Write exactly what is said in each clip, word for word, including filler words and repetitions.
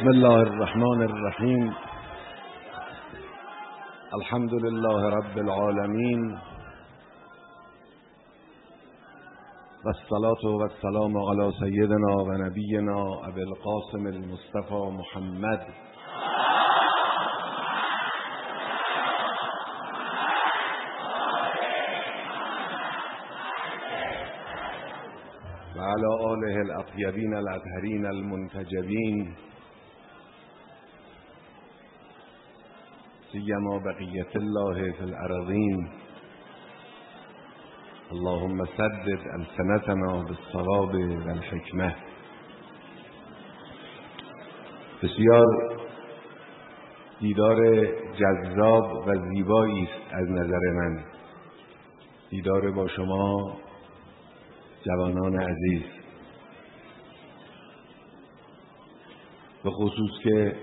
بسم الله الرحمن الرحیم. الحمد لله رب العالمین و الصلاة و السلام علی سیدنا و نبینا ابی القاسم المصطفى محمد و علی آله الاطیبین الاطهرین المنتجبین سیما بقیت الله فی الارضین. اللهم سدد السنتنا بالصواب و الحکمه. بسیار دیدار جذاب و زیبایی است از نظر من دیدار با شما جوانان عزیز، به خصوص که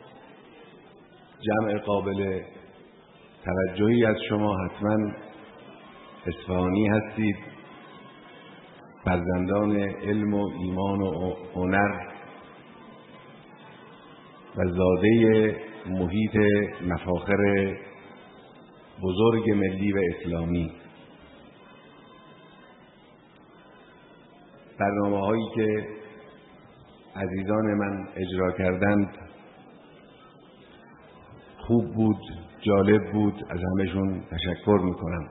جمع قابل توجهی از شما حتما اصفهانی هستید، فرزندان علم و ایمان و هنر و زاده محیط مفاخر بزرگ ملی و اسلامی. برنامه هایی که عزیزان من اجرا کردند خوب بود، جالب بود، از همشون تشکر میکنم.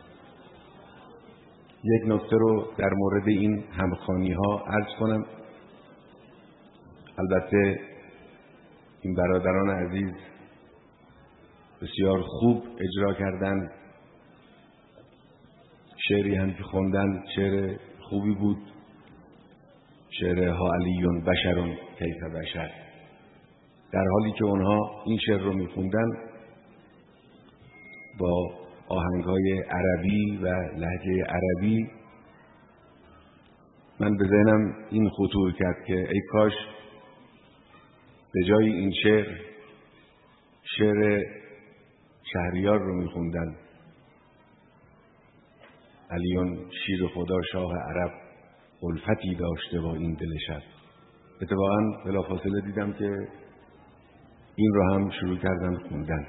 یک نکته رو در مورد این همخوانی ها عرض کنم. البته این برادران عزیز بسیار خوب اجرا کردند، شعری هم که خوندن شعر خوبی بود، شعر ها علیون بشرون کیف بشر. در حالی که اونها این شعر رو میخوندن با آهنگ‌های عربی و لهجه عربی، من به ذهنم این خطور کرد که ای کاش به جای این شعر شعر شهریار رو میخوندن. علیون شیر خدا شاه عرب الفتی داشته با این دل شب. اتفاقا بلافاصله دیدم که این رو هم شروع کردن خوندن.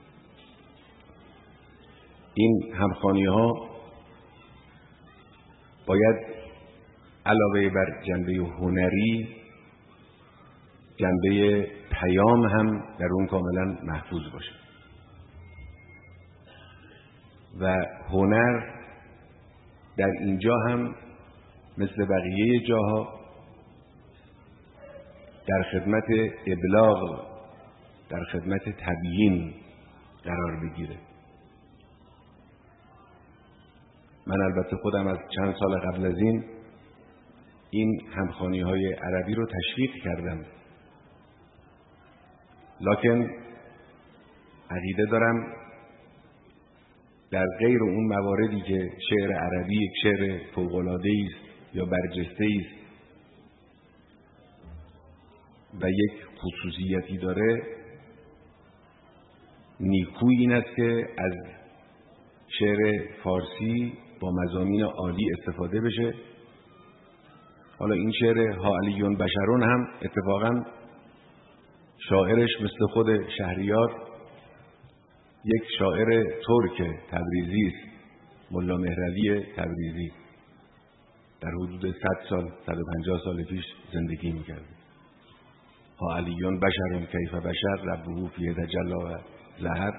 این همخوانی ها باید علاوه بر جنبه هنری جنبه پیام هم در اون کاملا محفوظ باشه و هنر در اینجا هم مثل بقیه جاها در خدمت ابلاغ، در خدمت تبیین قرار بگیره. من البته خودم از چند سال قبل از این این همخوانی های عربی رو تشویق کردم، لکن عقیده دارم در غیر اون مواردی که شعر عربی یک شعر فوق‌العاده‌ای است یا برجسته است و یک خصوصیتی داره، نیکویی این است که از شعر فارسی با مضامین عالی استفاده بشه. حالا این شعر ها علیون بشرون هم اتفاقا شاعرش مثل خود شهریار یک شاعر ترک تبریزی است، ملا مهروی تبریزی، در حدود صد سال صد و پنجاه سال پیش زندگی میکرد. ها علیون بشرون کیف بشر ربه فی تجلی و ظهر.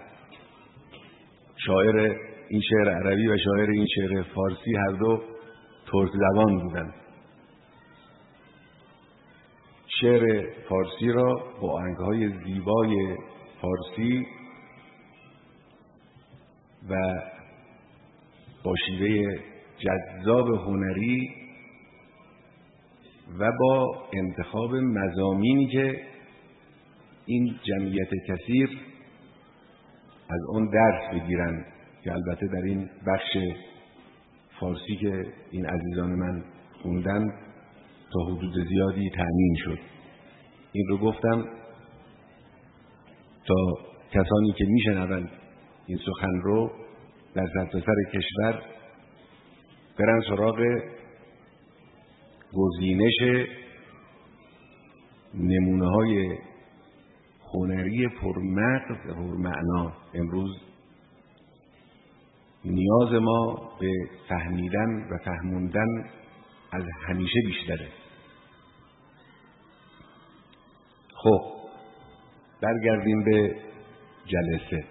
شاعر این شعر عربی و شاعر این شعر فارسی هر دو ترک زبان بودند. شعر فارسی را با آهنگ‌های زیبای فارسی و با شیوه جذاب هنری و با انتخاب مضامینی که این جمعیت کثیر از اون درس بگیرن، که البته در این بخش فارسی که این عزیزان من خوندن تا حدود زیادی تأمین شد. این رو گفتم تا کسانی که میشنوند این سخن رو در سرتاسر کشور برن سراغ گزینش نمونه های هنری پرمغز و پرمعنا. امروز نیاز ما به فهمیدن و فهموندن از همیشه بیشتره. خب برگردیم به جلسه.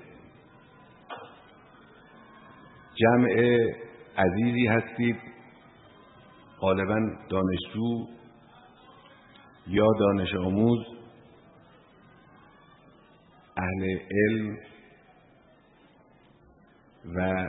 جمع عزیزی هستید، غالباً دانشجو یا دانش آموز، اهل علم و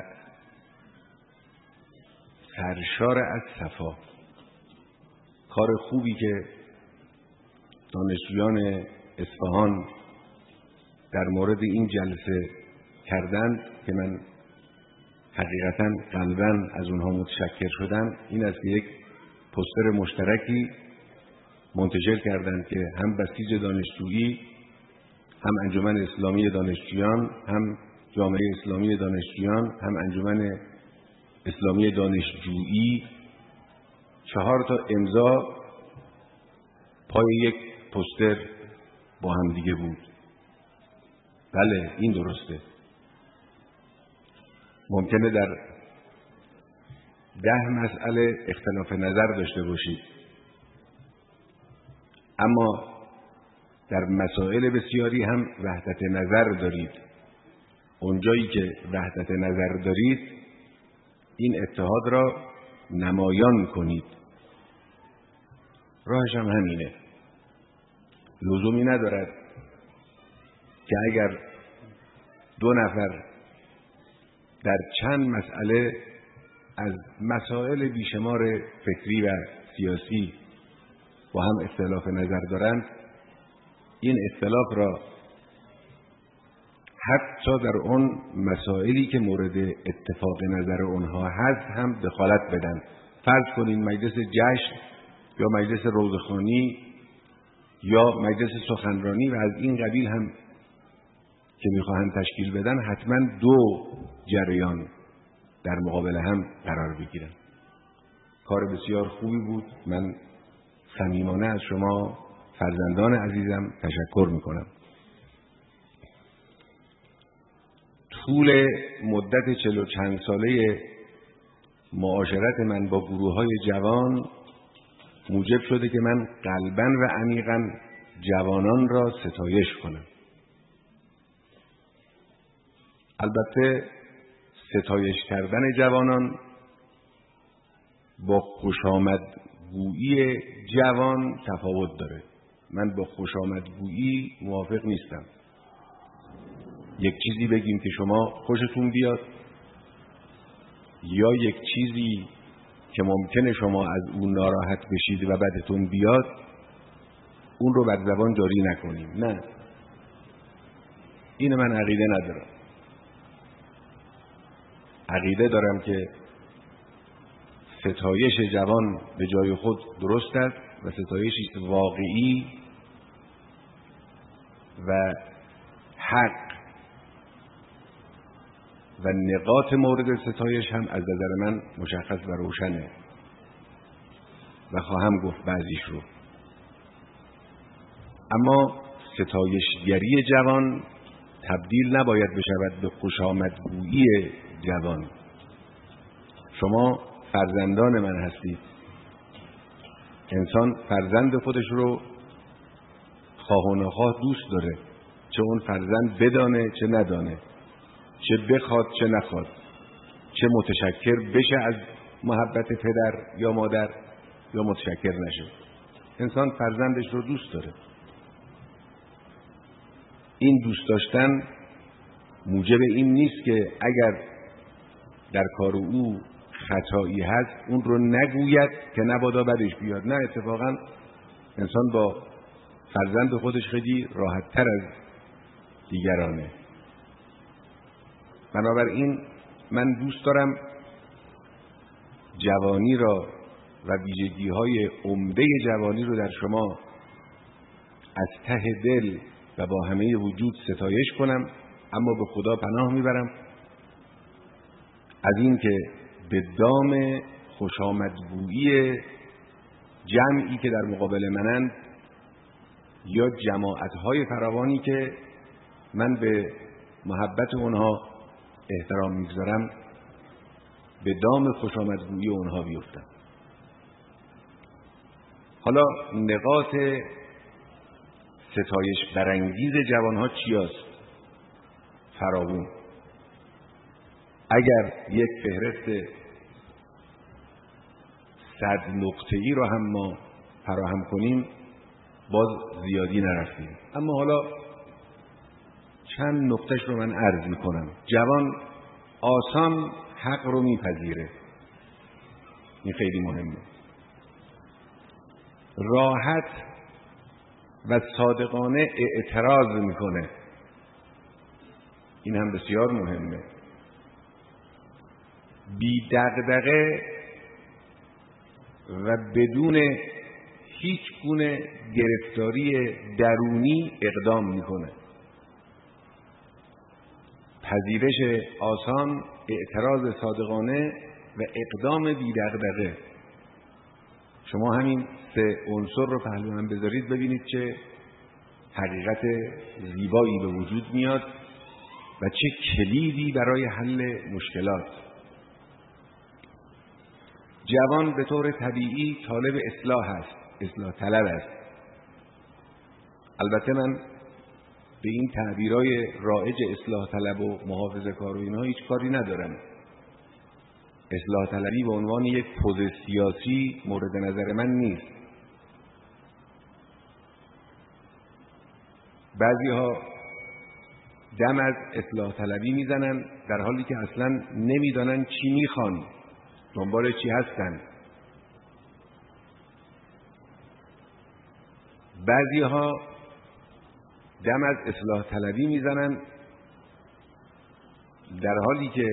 سرشار از صفا. کار خوبی که دانشجویان اصفهان در مورد این جلسه کردند که من حقیقتاً قلباً از اونها متشکر شدم، این است که یک پوستر مشترکی منتشر کردند که هم بسیج دانشجویی، هم انجمن اسلامی دانشجویان، هم جامعه اسلامی دانشجویان، هم انجمن اسلامی دانشجویی، چهار تا امضا پای یک پوستر با هم دیگه بود. بله این درسته. ممکنه در ده مسئله اختلاف نظر داشته باشید، اما در مسائل بسیاری هم وحدت نظر دارید. اونجایی که وحدت نظر دارید این اتحاد را نمایان کنید. راهش هم همینه. لزومی ندارد که اگر دو نفر در چند مسئله از مسائل بیشمار فکری و سیاسی با هم اختلاف نظر دارند، این اختلاف را حتی در اون مسائلی که مورد اتفاق نظر اونها هست هم دخالت بدن. فرض کنین مجلس جشن یا مجلس روضه‌خوانی یا مجلس سخنرانی و از این قبیل هم که میخواهند تشکیل بدن، حتما دو جریان در مقابل هم قرار بگیرن. کار بسیار خوبی بود. من صمیمانه از شما فرزندان عزیزم تشکر میکنم. طول مدت چل و چند ساله معاشرت من با گروه های جوان موجب شده که من قلباً و عمیقاً جوانان را ستایش کنم. البته ستایش کردن جوانان با خوشامدگویی جوان تفاوت داره. من با خوشامدگویی موافق نیستم. یک چیزی بگیم که شما خوشتون بیاد، یا یک چیزی که ممکنه شما از اون ناراحت بشید و بدتون بیاد، اون رو بر زبان جاری نکنیم. نه، این من عقیده ندارم. عقیده دارم که ستایش جوان به جای خود درست است و ستایش واقعی و حق و نقاط مورد ستایش هم از نظر من مشخص و روشنه و خواهم گفت بعضیش رو. اما ستایشگری جوان تبدیل نباید بشود به خوشامدگویی جوان. شما فرزندان من هستید. انسان فرزند خودش رو خواه و نخواه دوست داره، چه اون فرزند بدانه چه ندانه، چه بخواد چه نخواد، چه متشکر بشه از محبت پدر یا مادر یا متشکر نشه. انسان فرزندش رو دوست داره. این دوست داشتن موجب این نیست که اگر در کار او خطایی هست اون رو نگوید که نبادا بدش بیاد. نه، اتفاقا انسان با فرزند خودش خیلی راحت تر از دیگرانه. بنابراین من دوست دارم جوانی را و ویژگی‌های عمده جوانی رو در شما از ته دل و با همه وجود ستایش کنم، اما به خدا پناه میبرم از این که به دام خوشامدگویی جمعی که در مقابل منند یا جماعت‌های فراوانی که من به محبت اونها احترام میگذارم به دام خوشامدگویی اونها بیفتم. حالا نقاط ستایش برانگیز جوانها چی است؟ فراوون. اگر یک فهرست صد نقطه‌ای رو هم ما فراهم کنیم باز زیادی نرفتیم، اما حالا چند نقطهش رو من عرض میکنم. جوان آسان حق رو میپذیره، این خیلی مهمه. راحت و صادقانه اعتراض میکنه، این هم بسیار مهمه. بی دغدغه و بدون هیچ گونه گرفتاری درونی اقدام میکنه. پذیرش آسان، اعتراض صادقانه و اقدام بی دغدغه. شما همین سه عنصر رو پهلو هم بذارید ببینید چه حقیقت زیبایی به وجود میاد و چه کلیدی برای حل مشکلات. جوان به طور طبیعی طالب اصلاح است، اصلاح طلب است. البته من به این تعبیرهای رایج اصلاح طلب و محافظه کار و اینها هیچ کاری ندارم. اصلاح طلبی به عنوان یک پوز سیاسی مورد نظر من نیست. بعضی ها دم از اصلاح طلبی میزنن در حالی که اصلا نمیدانن چی میخوان، دنبال چی هستن. بعضی ها دم از اصلاح طلبی میزنن در حالی که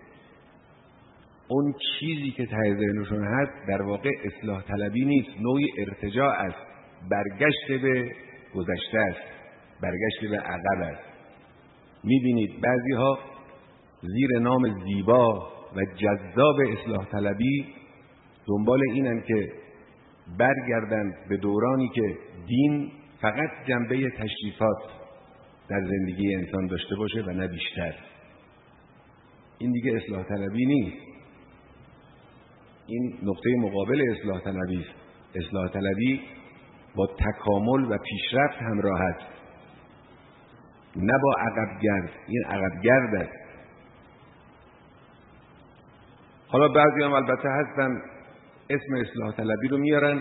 اون چیزی که ته ذهنشون هست در واقع اصلاح طلبی نیست، نوعی ارتجاع است، برگشت به گذشته است، برگشت به عقب است. میبینید بعضی ها زیر نام زیبا و جذاب اصلاح طلبی دنبال اینن که برگردن به دورانی که دین فقط جنبه تشریفات در زندگی انسان داشته باشه و نه بیشتر. این دیگه اصلاح طلبی نیست، این نقطه مقابل اصلاح طلبی است. اصلاح طلبی با تکامل و پیشرفت همراه است، نه با عقبگرد. این عقبگرد است. حالا بعضی هم البته هستن اسم اصلاح طلبی رو میارن،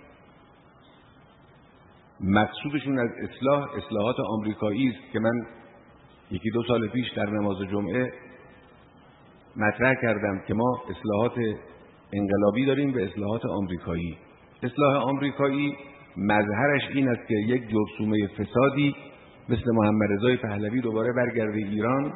مقصودشون از اصلاح اصلاحات آمریکایی است که من یکی دو سال پیش در نماز جمعه مطرح کردم که ما اصلاحات انقلابی داریم به اصلاحات آمریکایی. اصلاح آمریکایی مظهرش این است که یک جرثومه فسادی مثل محمد رضای پهلوی دوباره برگرده ایران،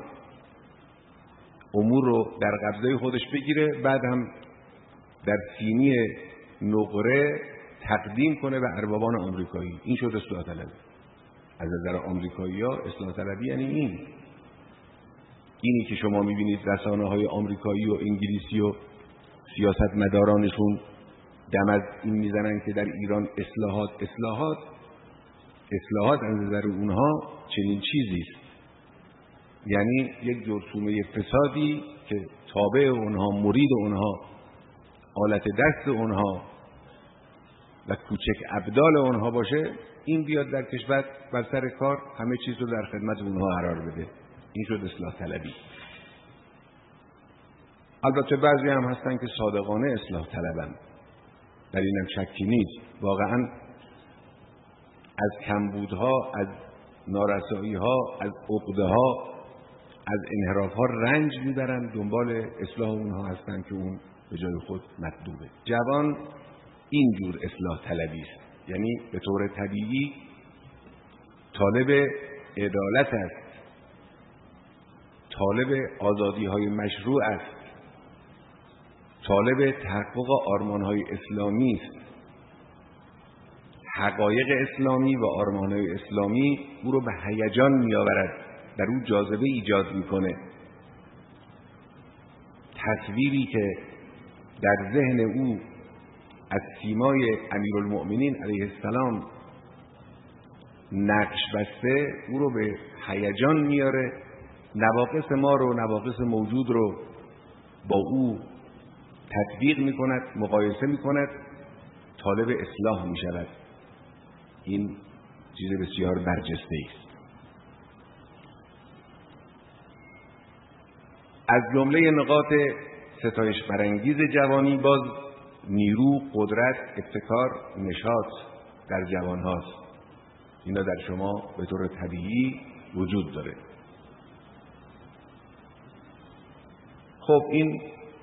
امور رو در قبضه خودش بگیره، بعد هم در سینی نقره تقدیم کنه به اربابان آمریکایی. این شد اصلاح طلبی. از نظر آمریکایی‌ها اصلاح طلبی یعنی این. اینی که شما می‌بینید رسانه‌های آمریکایی و انگلیسی و سیاستمدارانشون دم از این میزنن که در ایران اصلاحات اصلاحات اصلاحات از نظر اونها چنین چیزی است، یعنی یک جرثومه فسادی که تابع اونها، مرید اونها، آلت دست اونها و کوچک ابدال اونها باشه، این بیاد در کشور بر سر کار همه چیز رو در خدمت اونها قرار بده. این شد اصلاح طلبی. البته بعضی هم هستن که صادقانه اصلاح طلبن، در اینم شکی نیست. واقعا از کمبودها، از نارسایی‌ها، از عقده‌ها، از انحراف‌ها رنج میبرن، دنبال اصلاح اونها هستن که اون به جای خود مطلوبه. جوان اینجور اصلاح طلبی است، یعنی به طور طبیعی طالب عدالت است، طالب آزادی‌های مشروع است، طالب تحقق آرمان‌های اسلامی است. حقایق اسلامی و آرمان‌های اسلامی او رو به هیجان می‌آورد، در او جاذبه ایجاد می‌کنه. تصویری که در ذهن او از سیمای امیرالمؤمنین علیه السلام نقش بسته او رو به هیجان میاره، نواقص ما رو، نواقص موجود رو با او تطبیق میکند، مقایسه میکند، طالب اصلاح میشود. این چیز بسیار برجسته است. از جمله نقاط ستایش برانگیز جوانی باز نیرو، قدرت، ابتکار، نشاط در جوان هاست. اینا در شما به طور طبیعی وجود داره. خب این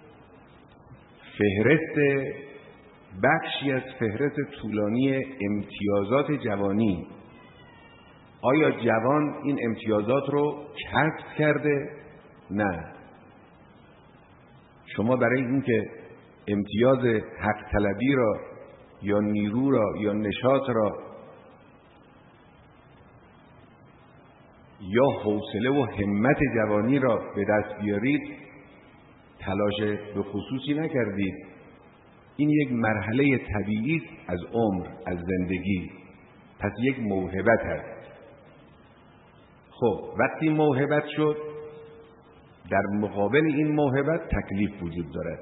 فهرست بخشی از فهرست طولانی امتیازات جوانی. آیا جوان این امتیازات رو کسب کرده؟ نه. شما برای اینکه امتیاز حق طلبی را یا نیرو را یا نشاط را یا حوصله و همت جوانی را به دست بیارید تلاش به خصوصی نکردید. این یک مرحله طبیعی است از عمر، از زندگی. پس یک موهبت است. خب وقتی موهبت شد، در مقابل این موهبت تکلیف وجود دارد.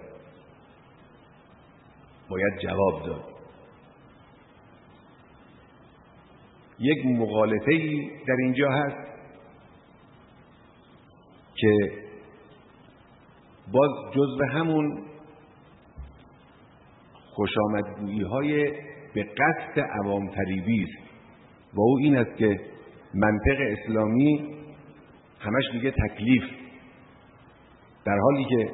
باید جواب داد. یک مغالطه‌ای در اینجا هست که باز جزو همون خوشامدگویی‌های به قصد عوام فریبی است و او این است که منطق اسلامی همش میگه تکلیف، در حالی که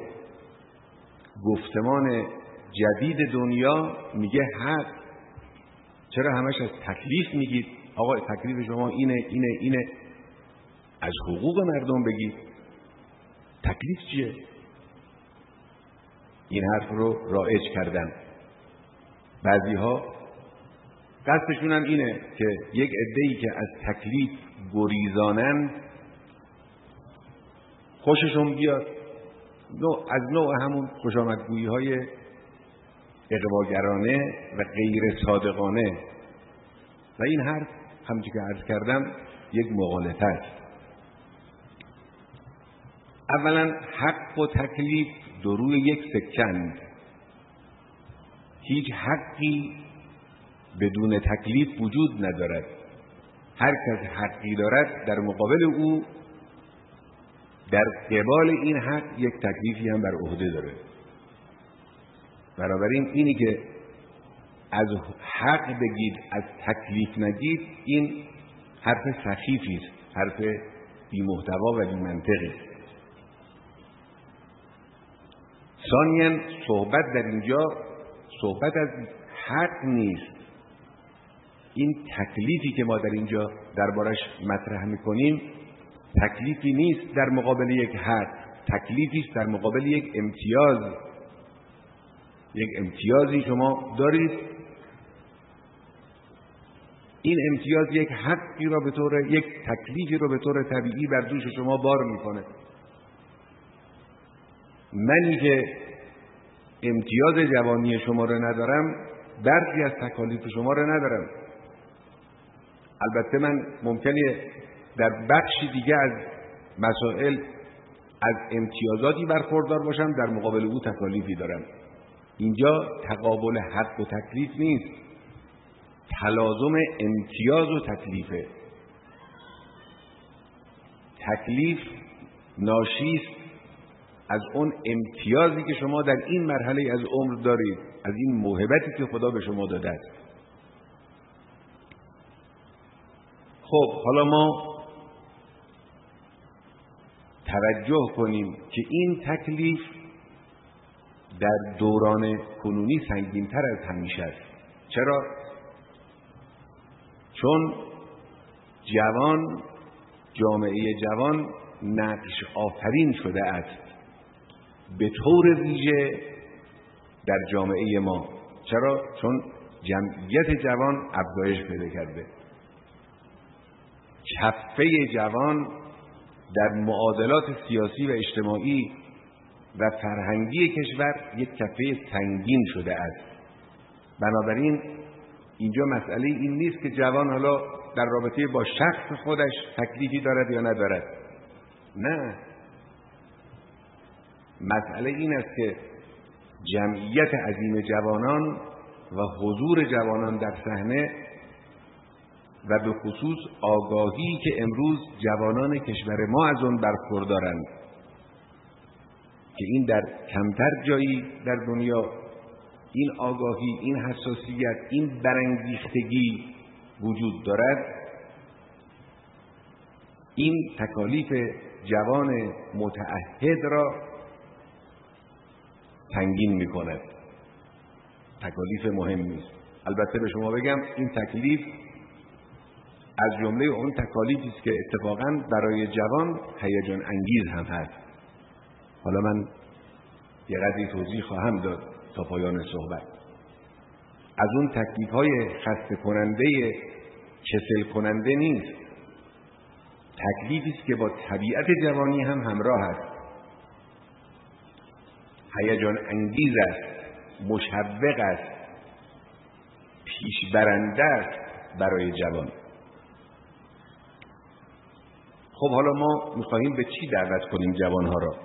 گفتمان جدید دنیا میگه حق. چرا همش از تکلیف میگید؟ آقا تکلیف شما اینه اینه اینه. از حقوق مردم بگید. تکلیف چیه؟ این حرف رو رایج کردن. بعضی ها قصدشون هم اینه که یک عده‌ای که از تکلیف گریزانن خوششون بیاد، نوع از نوع همون خوشامدگویی های اغواگرانه و غیر صادقانه. و این حرف همچون که عرض کردم یک مغالطه است. اولا حق و تکلیف دو روی یک سکند. هیچ حقی بدون تکلیف وجود ندارد. هر کس حقی دارد در مقابل او در قبال این حق یک تکلیفی هم بر عهده داره. بنابراین اینی که از حق بگید از تکلیف نگید، این حرف سخیفی است، حرف بی محتوا و بی منطقی است. ثانیاً صحبت در اینجا صحبت از حق نیست. این تکلیفی که ما در اینجا دربارش مطرح میکنیم تکلیفی نیست در مقابل یک حق، تکلیفی است در مقابل یک امتیاز. یک امتیازی شما دارید، این امتیاز یک حقی را به طور یک تکلیفی را به طور طبیعی بر دوش شما بار میکنه. منی که امتیاز جوانی شما را ندارم، برخی از تکالیف شما را ندارم. البته من ممکنه در بخشی دیگه از مسائل از امتیازاتی برخوردار باشم، در مقابل او تکالیفی دارم. اینجا تقابل حق و تکلیف نیست، تلازم امتیاز و تکلیفه. تکلیف ناشی است از اون امتیازی که شما در این مرحله از عمر دارید، از این موهبتی که خدا به شما داده است. خب حالا ما توجه کنیم که این تکلیف در دوران کنونی سنگین‌تر از همیشه است. چرا؟ چون جوان، جامعه جوان نقش آفرین شده است به طور ویژه در جامعه ما. چرا؟ چون جمعیت جوان افزایش پیدا کرده. کفه جوان در معادلات سیاسی و اجتماعی و فرهنگی کشور یک کفه سنگین شده است. بنابراین اینجا مسئله این نیست که جوان حالا در رابطه با شخص خودش تکلیفی دارد یا ندارد. نه، مسئله این است که جمعیت عظیم جوانان و حضور جوانان در صحنه و به خصوص آگاهی که امروز جوانان کشور ما از آن برخوردارند که این در کمتر جایی در دنیا این آگاهی، این حساسیت، این برانگیختگی وجود دارد، این تکالیف جوان متعهد را سنگین می کند. تکالیف مهمی است. البته به شما بگم این تکلیف از جمله اون تکالیفی است که اتفاقاً برای جوان هیجان انگیز هم هست. حالا من یه قدری توضیح خواهم داد تا پایان صحبت. از اون تکلیف‌های خسته کننده، کسل کننده نیست. تکلیفی است که با طبیعت جوانی هم همراه است. هیجان انگیز است، مشوق است، پیشبرنده است برای جوان. خب حالا ما می‌خواهیم به چی دعوت کنیم جوانها را؟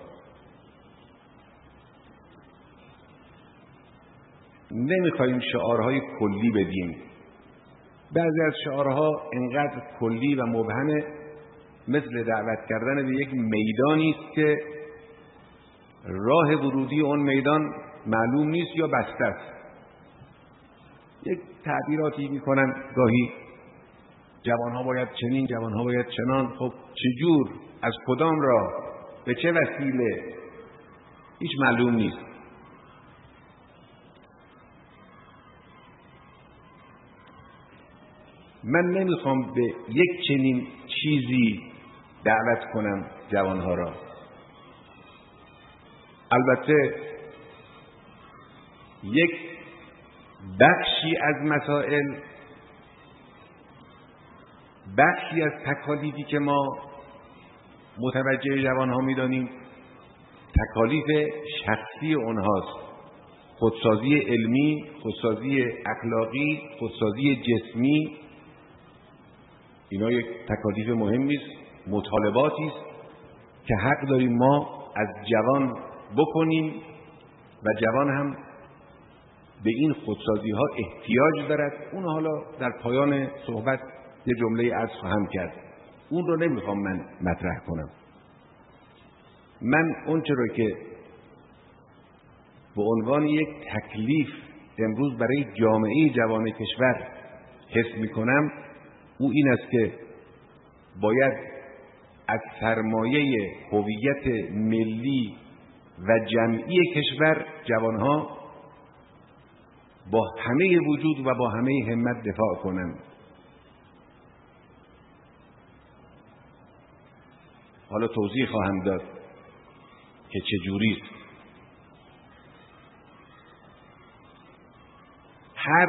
نمی‌خواهیم شعارهای کلی بدیم. بعضی از شعارها انقدر کلی و مبهمه، مثل دعوت کردن به یک میدانی است که راه ورودی اون میدان معلوم نیست یا بسته است. یک تعبیراتی میکنن گاهی جوانها باید چنین، جوانها باید چنان. خب چجور، از کدام راه، به چه وسیله، هیچ معلوم نیست. من نمیخوام به یک چنین چیزی دعوت کنم جوانها را. البته یک بخشی از مسائل، بخشی از تکالیفی که ما متوجه جوانها میدانیم تکالیف شخصی اونهاست. خودسازی علمی، خودسازی اخلاقی، خودسازی جسمی، اینا یک تکالیف مهمی است، مطالباتی است که حق داریم ما از جوان بکنیم و جوان هم به این خودسازی ها احتیاج دارد. اون حالا در پایان صحبت یه جمله عرض خواهم کرد، اون رو نمیخوام من مطرح کنم. من اون چرا که به عنوان یک تکلیف امروز برای جامعه جوان کشور حس میکنم، او این است که باید از سرمایه هویت ملی و جمعی کشور جوانها با همه وجود و با همه همت دفاع کنند. حالا توضیح خواهم داد که چجوری است. هر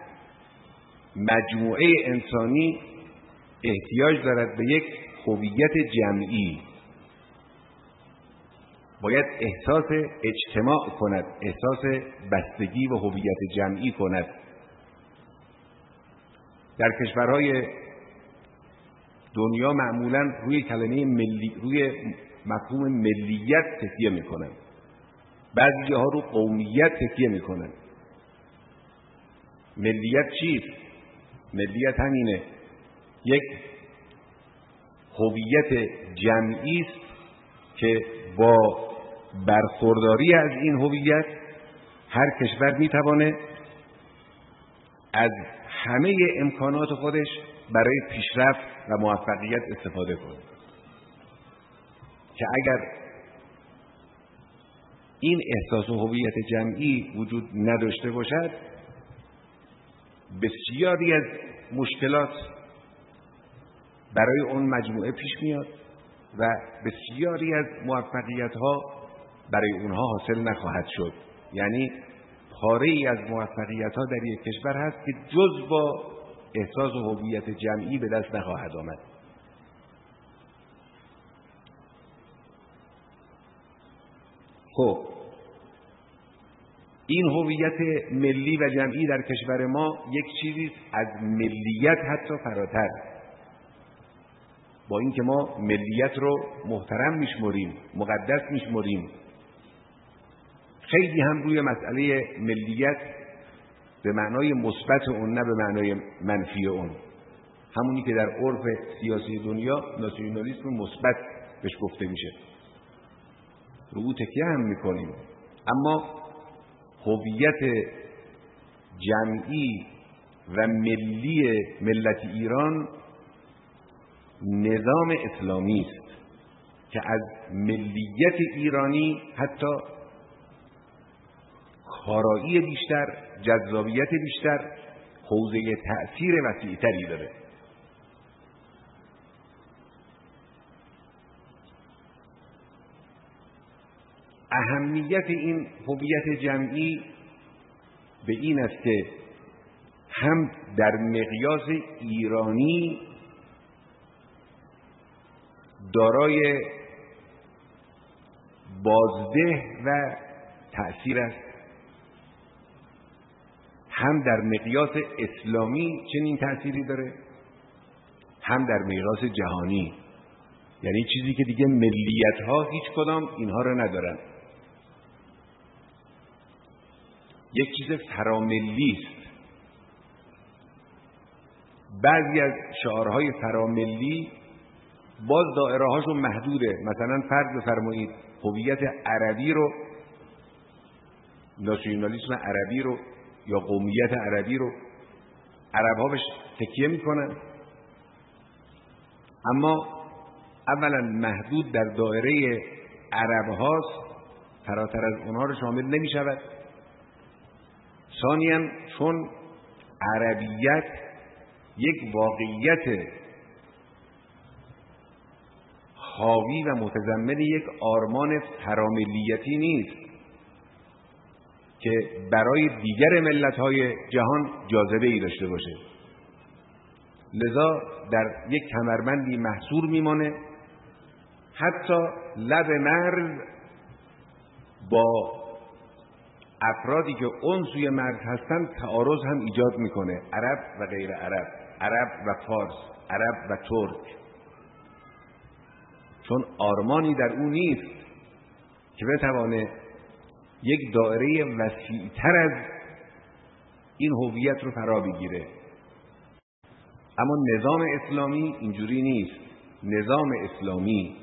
مجموعه انسانی احتیاج دارد به یک هویت جمعی. باید احساس اجتماع کند، احساس بستگی و هویت جمعی کند. در کشورهای دنیا معمولاً روی کلمه ملی، روی مفهوم ملیت تکیه میکنند. بعضی جاها رو قومیت تکیه میکنند. ملیت چیست؟ ملیت همینه، یک هویت جمعی است که با برخورداری از این هویت هر کشور میتوانه از همه امکانات خودش برای پیشرفت و موفقیت استفاده کنه. که اگر این احساس و هویت جمعی وجود نداشته باشد، بسیاری از مشکلات برای اون مجموعه پیش میاد و بسیاری از موفقیت ها برای اونها حاصل نخواهد شد. یعنی پاره ای از موفقیت ها در یک کشور هست که جز با احساس و هویت جمعی به دست نخواهد آمد. خب این هویت ملی و جمعی در کشور ما یک چیزی از ملیت حتی فراتر، با اینکه ما ملیت رو محترم میشمریم، مقدس میشمریم، خیلی هم روی مسئله ملیت به معنای مثبت اون نه به معنای منفی اون، همونی که در عرف سیاسی دنیا ناسیونالیسم مثبت بهش گفته میشه، رو او تکیه هم میکنیم. اما هویت جمعی و ملی ملت ایران نظام اسلامی است که از ملیت ایرانی حتی کارایی بیشتر، جذابیت بیشتر، حوزه تأثیر وسیع‌تری داره. اهمیت این هویت جمعی به این است که هم در مقیاس ایرانی دارای بازده و تأثیر است، هم در مقیاس اسلامی چنین تأثیری داره، هم در مقیاس جهانی، یعنی چیزی که دیگه ملیت ها هیچ کدام اینها رو ندارن. یک چیز فراملی است. بعضی از شعارهای فراملی باز دائره هاشون محدوده. مثلا فرض بفرمایید هویت عربی رو، ناسیونالیسم عربی رو یا قومیت عربی رو عرب ها بهش تکیه میکنن، اما اولا محدود در دائره عرب هاست، فراتر از اونها رو شامل نمی شود. ثانیاً چون عربیت یک واقعیت حاوی و متضمن یک آرمان فراملیتی نیست که برای دیگر ملت‌های جهان جاذبه‌ای داشته باشه، لذا در یک کمربندی محصور میمانه. حتی لب مرز با افرادی که اون سوی مرز هستند تعارض هم ایجاد میکنه، عرب و غیر عرب، عرب و فارس، عرب و ترک، چون آرمانی در اون نیست که بتوانه یک دایره وسیع‌تر از این هویت رو فرا بگیره. اما نظام اسلامی اینجوری نیست. نظام اسلامی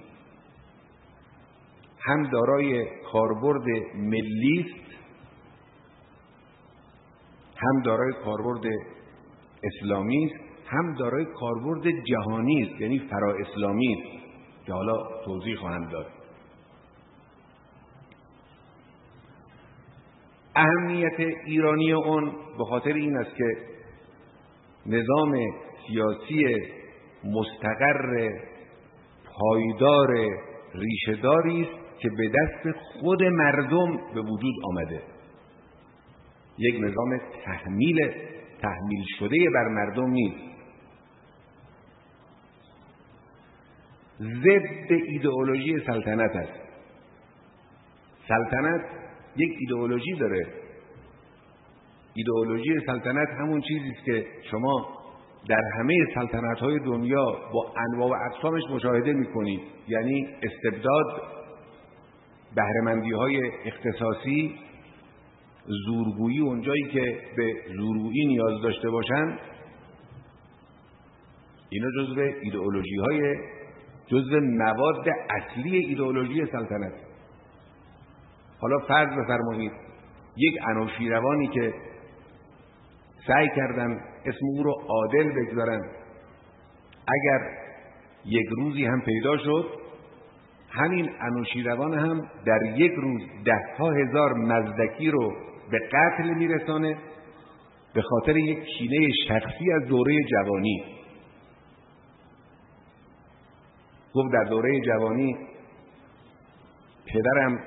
هم دارای کاربرد ملی است، هم دارای کاربرد اسلامی است، هم دارای کاربرد جهانی است، یعنی فرا اسلامی است که حالا توضیح خواهم داد. اهمیت ایرانی اون به خاطر این است که نظام سیاسی مستقر، پایدار، ریشه‌داری است که به دست خود مردم به وجود آمده. یک نظام تحمیل تحمیل شده بر مردم نیست. ضد ایدئولوژی سلطنت است. سلطنت یک ایدئولوژی داره. ایدئولوژی سلطنت همون چیزی است که شما در همه سلطنت‌های دنیا با انواع و اقسامش مشاهده می‌کنید، یعنی استبداد، بهره‌مندی‌های اختصاصی، زورگویی اونجایی که به زورگویی نیاز داشته باشند. اینا جزو ایدئولوژی‌های جزو مواد اصلی ایدئولوژی سلطنت. حالا فرض بفرمایید یک انوشیروانی که سعی کردن اسم او رو عادل بگذارن، اگر یک روزی هم پیدا شد، همین انوشیروان هم در یک روز ده ها هزار مزدکی رو به قتل میرسانه به خاطر یک کینه شخصی از دوره جوانی. گفت در دوره جوانی پدرم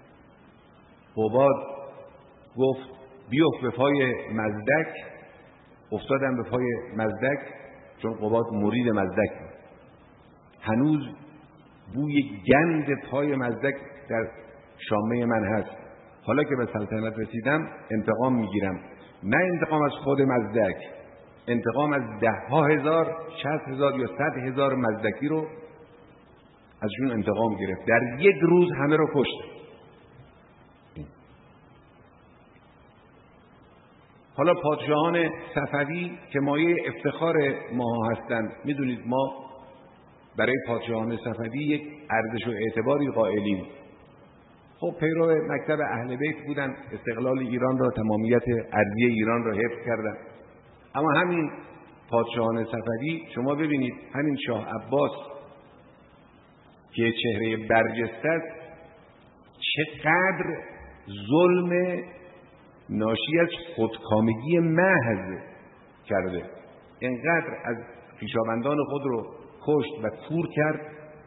قباد گفت بیفت به پای مزدک، افتادم به پای مزدک، چون قباد مرید مزدک بود. هنوز بوی گند پای مزدک در شامه من هست. حالا که به سلطنت رسیدم انتقام میگیرم، نه انتقام از خود مزدک، انتقام از ده ها هزار، شصت هزار یا صد هزار مزدکی رو ازشون انتقام گرفت. در یک روز همه رو کشت. حالا پادشاهان صفوی که مایه افتخار ما هستند، میدونید ما برای پادشاهان صفوی یک ارزش و اعتباری قائلیم. خب پیرو مکتب اهل بیت بودن، استقلال ایران را، تمامیت ارضی ایران را حفظ کردن. اما همین پادشاهان صفوی، شما ببینید همین شاه عباس که چهره برجسته است، چقدر ظلم ناشی از خودکامگی محض کرده. اینقدر از خویشاوندان خود رو کشت و کور کرد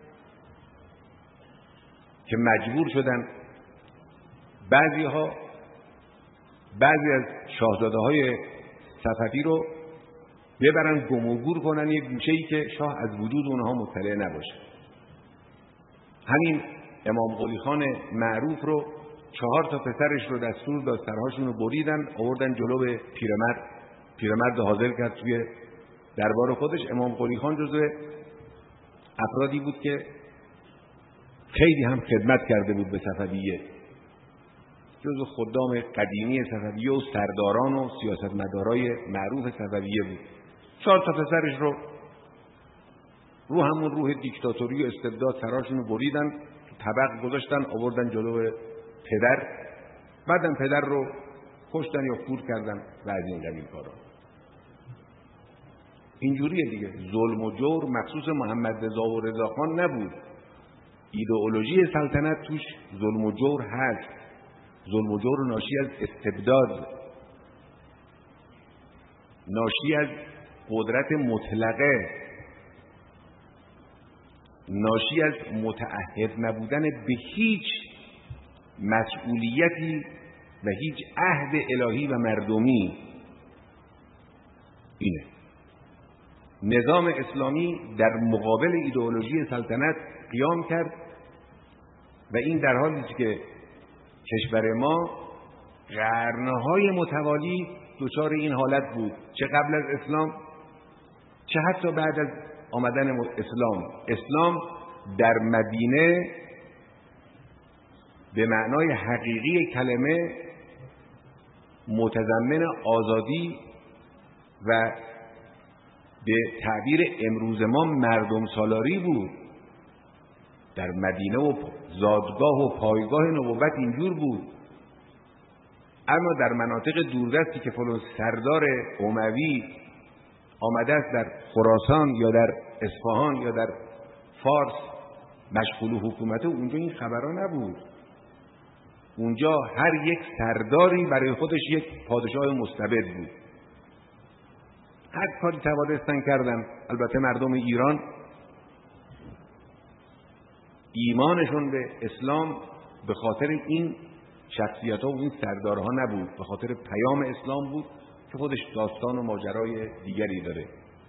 که مجبور شدن بعضی ها بعضی از شاهزاده های صفوی رو ببرن گم و گور کنن یک گوشه‌ای که شاه از وجود اونها مطلع نباشه. همین امام قلی خان معروف رو چهار تا پسرش رو دستور داد سرهاشون رو بریدن، آوردن جلو پیرمرد، پیرمرد حاضر کرد توی دربار خودش. امام قلی خان جزو افرادی بود که خیلی هم خدمت کرده بود به صفویه، جزو خدام قدیمی صفویه و سرداران و سیاستمدارای معروف صفویه بود. چهار تا پسرش رو رو همون روح دیکتاتوری و استبداد سرهاشون رو بریدن، طبق گذاشتن، آوردن جلو پدر، بعدم پدر رو کشتن یا کور کردن و از این قبیل کارا. اینجوریه دیگه. ظلم و جور مخصوص محمد رضا و رضا خان نبود. ایدئولوژی سلطنت توش ظلم و جور هست. ظلم و جور ناشی از استبداد، ناشی از قدرت مطلقه، ناشی از متعهد نبودن به هیچ مسئولیتی و هیچ عهد الهی و مردمی. اینه نظام اسلامی در مقابل ایدئولوژی سلطنت قیام کرد و این در حالی است که کشور ما قرنهای متوالی دچار این حالت بود، چه قبل از اسلام چه حتی بعد از آمدن اسلام. اسلام در مدینه به معنای حقیقی کلمه متضمن آزادی و به تعبیر امروز ما مردم سالاری بود. در مدینه و زادگاه و پایگاه نبوت اینجور بود. اما در مناطق دوردستی که فلان سردار اموی آمده است در خراسان یا در اصفهان یا در فارس مشغول حکومته، اونجا این خبرها نبود. اونجا هر یک سرداری برای خودش یک پادشاه مستبد بود. هر کاری توانستن کردن. البته مردم ایران ایمانشون به اسلام به خاطر این شخصیت‌ها و این سردارها نبود، به خاطر پیام اسلام بود که خودش داستان و ماجرای دیگری داره.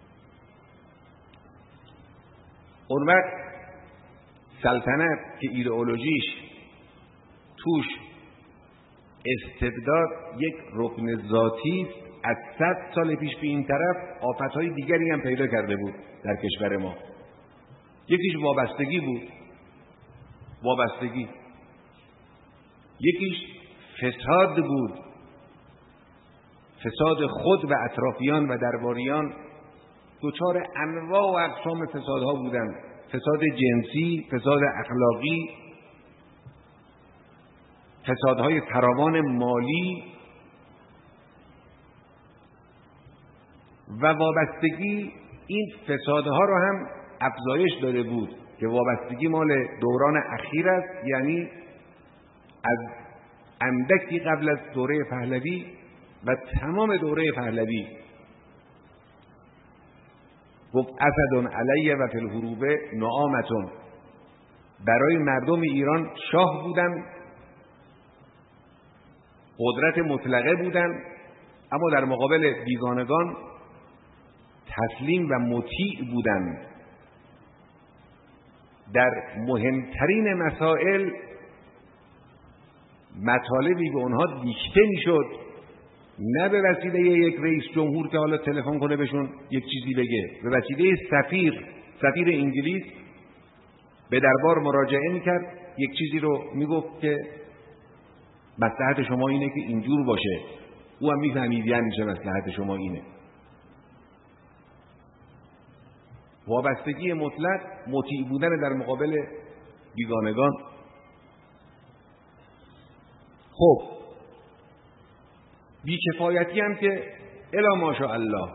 اون وقت سلطنت که ایدئولوژیش توش استبداد یک رکن ذاتی از صد سال پیش به این طرف آفت‌های دیگری هم پیدا کرده بود در کشور ما. یکیش وابستگی بود، وابستگی یکیش فساد بود، فساد خود و اطرافیان و درباریان دچار انواع و اقسام فسادها بودند. فساد جنسی، فساد اخلاقی، فسادهای فراوان مالی و وابستگی. این فسادها رو هم افزایش داده بود که وابستگی مال دوران اخیر است، یعنی از اندکی قبل از دوره پهلوی و تمام دوره پهلوی. گفت اسد علیه و فی الحروب نعامتون. برای مردم ایران شاه بودن، قدرت مطلقه بودن، اما در مقابل بیگانگان تسلیم و مطیع بودند. در مهمترین مسائل مطالبی به اونها دیکته میشد، نه به وسیله یک رئیس جمهور که حالا تلفن کنه بهشون یک چیزی بگه، به وسیله سفیر سفیر انگلیس به دربار مراجعه میکرد، یک چیزی رو میگفت که مصلحت شما اینه که اینجور باشه، او هم میفهمید یعنی چه مصلحت شما اینه. وابستگی مطلق، مطیع بودن در مقابل بیگانگان. خب بیکفایتی هم که الا ماشاءالله.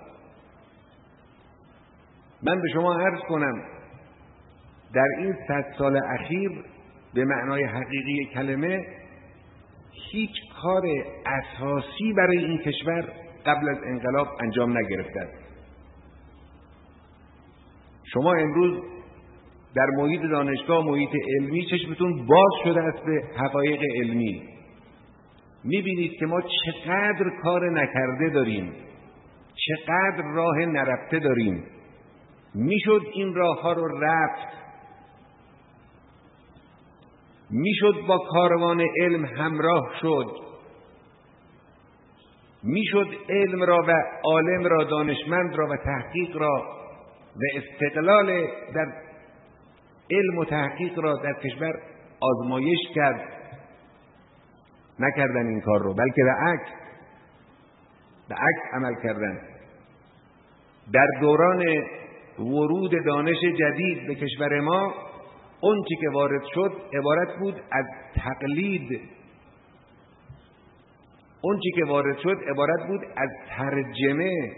من به شما عرض کنم در این صد سال اخیر به معنای حقیقی کلمه هیچ کار اساسی برای این کشور قبل از انقلاب انجام نگرفته است. شما امروز در محیط دانشگاه، محیط علمی چشمتون باز شده است به حقایق علمی. میبینید که ما چقدر کار نکرده داریم، چقدر راه نرفته داریم. میشد این راه ها رو رفت، میشد با کاروان علم همراه شد، میشد علم را و عالم را، دانشمند را و تحقیق را و استقلال در علم و تحقیق را در کشور آزمایش کرد. نکردن این کار رو، بلکه به عکس به عکس عمل کردن. در دوران ورود دانش جدید به کشور ما اون چی که وارد شد عبارت بود از تقلید، اون چی که وارد شد عبارت بود از ترجمه.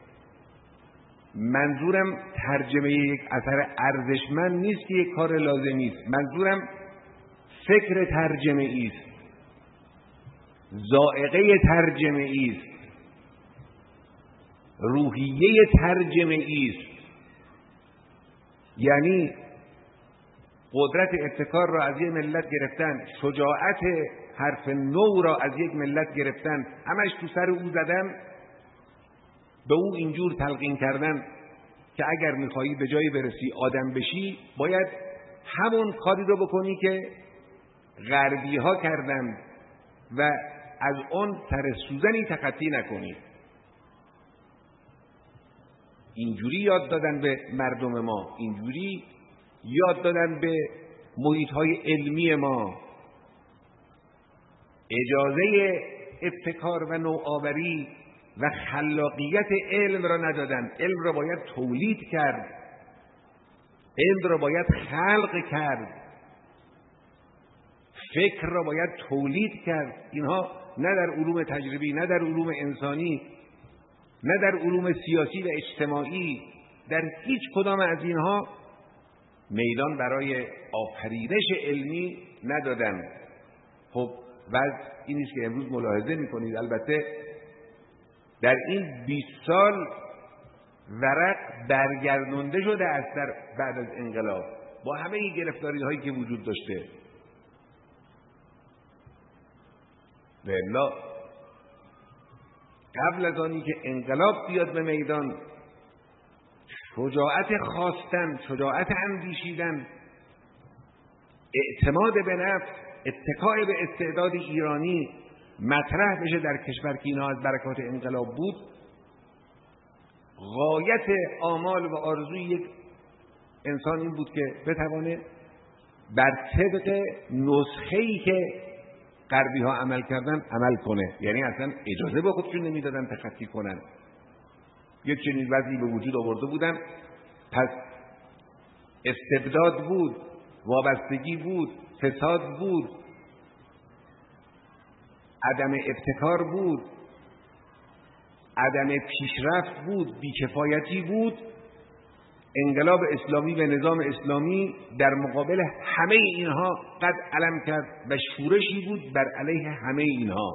منظورم ترجمه یک اثر ارزشمند نیست که یک کار لازمی است، منظورم فکر ترجمه است، ذائقه ترجمه است، روحیه ترجمه است. یعنی قدرت ابتکار را از یک ملت گرفتن، شجاعت حرف نو را از یک ملت گرفتن، همش تو سر او زدن، به او اینجور تلقین کردن که اگر میخوایی به جایی برسی، آدم بشی، باید همون کاری رو بکنی که غربی ها کردن و از اون سر سوزنی تخطی نکنی. اینجوری یاد دادن به مردم ما، اینجوری یاد دادن به محیط های علمی ما. اجازه ابتکار و نوآوری و خلاقیت علم را ندادن. علم را باید تولید کرد، علم را باید خلق کرد، فکر را باید تولید کرد. اینها نه در علوم تجربی، نه در علوم انسانی، نه در علوم سیاسی و اجتماعی، در هیچ کدام از اینها میدان برای آفرینش علمی ندادن. خب وضع این است که امروز ملاحظه می‌کنید. البته در این بیست سال ورق برگردونده شده است در بعد از انقلاب، با همه این گرفتاری هایی که وجود داشته. والا قبل از آنی که انقلاب بیاد به میدان، شجاعت خواستن، شجاعت اندیشیدن، اعتماد به نفس، اتکای به استعداد ایرانی مطرح بشه در کشور که اینا از برکات انقلاب بود. غایت آمال و آرزوی یک انسان این بود که بتوانه بر طبق نسخه‌ای که غربی ها عمل کردن عمل کنه. یعنی اصلا اجازه به خودشون نمیدادن تخطی کنن. یک چنین وضعی به وجود آورده بودن. پس استبداد بود، وابستگی بود، فساد بود، عدم ابتکار بود، عدم پیشرفت بود، بیکفایتی بود. انقلاب اسلامی و نظام اسلامی در مقابل همه اینها قد علم کرد و شورشی بود بر علیه همه اینها.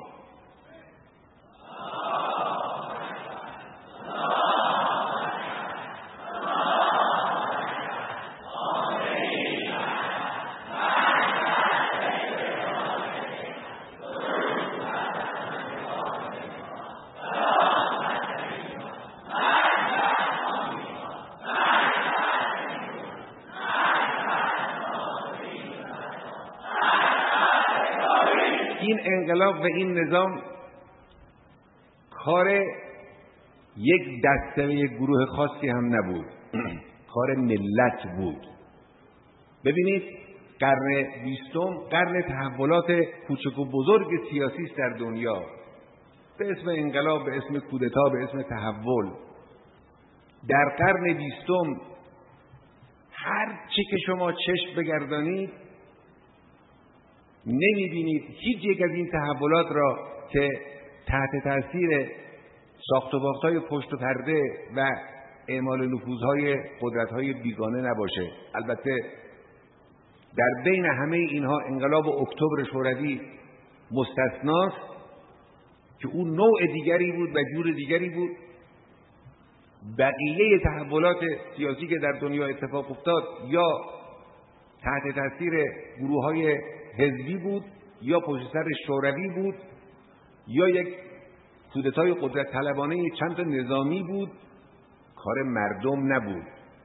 این انقلاب و این نظام کار یک دسته و یک گروه خاصی هم نبود، کار ملت بود. ببینید قرن بیستم قرن تحولات کوچک و بزرگ سیاسی است در دنیا، به اسم انقلاب، به اسم کودتا، به اسم تحول. در قرن بیستم هر چی که شما چشم بگردانید نمی‌بینید هیچ یک از این تحولات را که تحت تاثیر ساخت و باخت‌های پشت و پرده و اعمال نفوذهای قدرت‌های بیگانه نباشه. البته در بین همه اینها انقلاب اکتبر شوروی مستثناست که اون نوع دیگری بود و جور دیگری بود. بقیه تحولات سیاسی که در دنیا اتفاق افتاد یا تحت تاثیر گروه‌های حزبی بود یا پشت سر شوروی بود یا یک کودتای قدرت طلبانه چند تا نظامی بود، کار مردم نبود.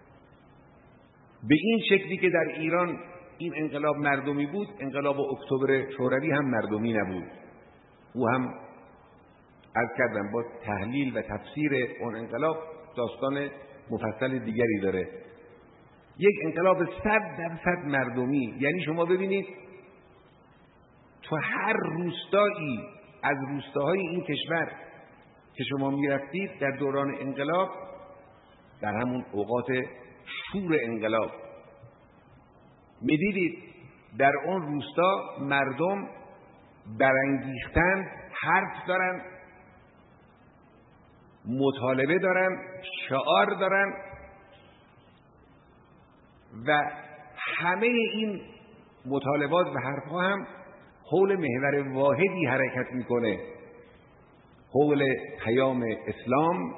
به این شکلی که در ایران این انقلاب مردمی بود، انقلاب اکتبر شوروی هم مردمی نبود. او هم عرض کردم با تحلیل و تفسیر اون انقلاب داستان مفصل دیگری داره. یک انقلاب صد درصد مردمی، یعنی شما ببینید تو هر روستایی از روستاهای این کشور که شما میرفتید در دوران انقلاب، در همون اوقات شور انقلاب، میدیدید در اون روستا مردم برانگیختن، حرف دارن، مطالبه دارن، شعار دارن و همه این مطالبات و حرفها هم حول محور واحدی حرکت میکنه، حول پیام اسلام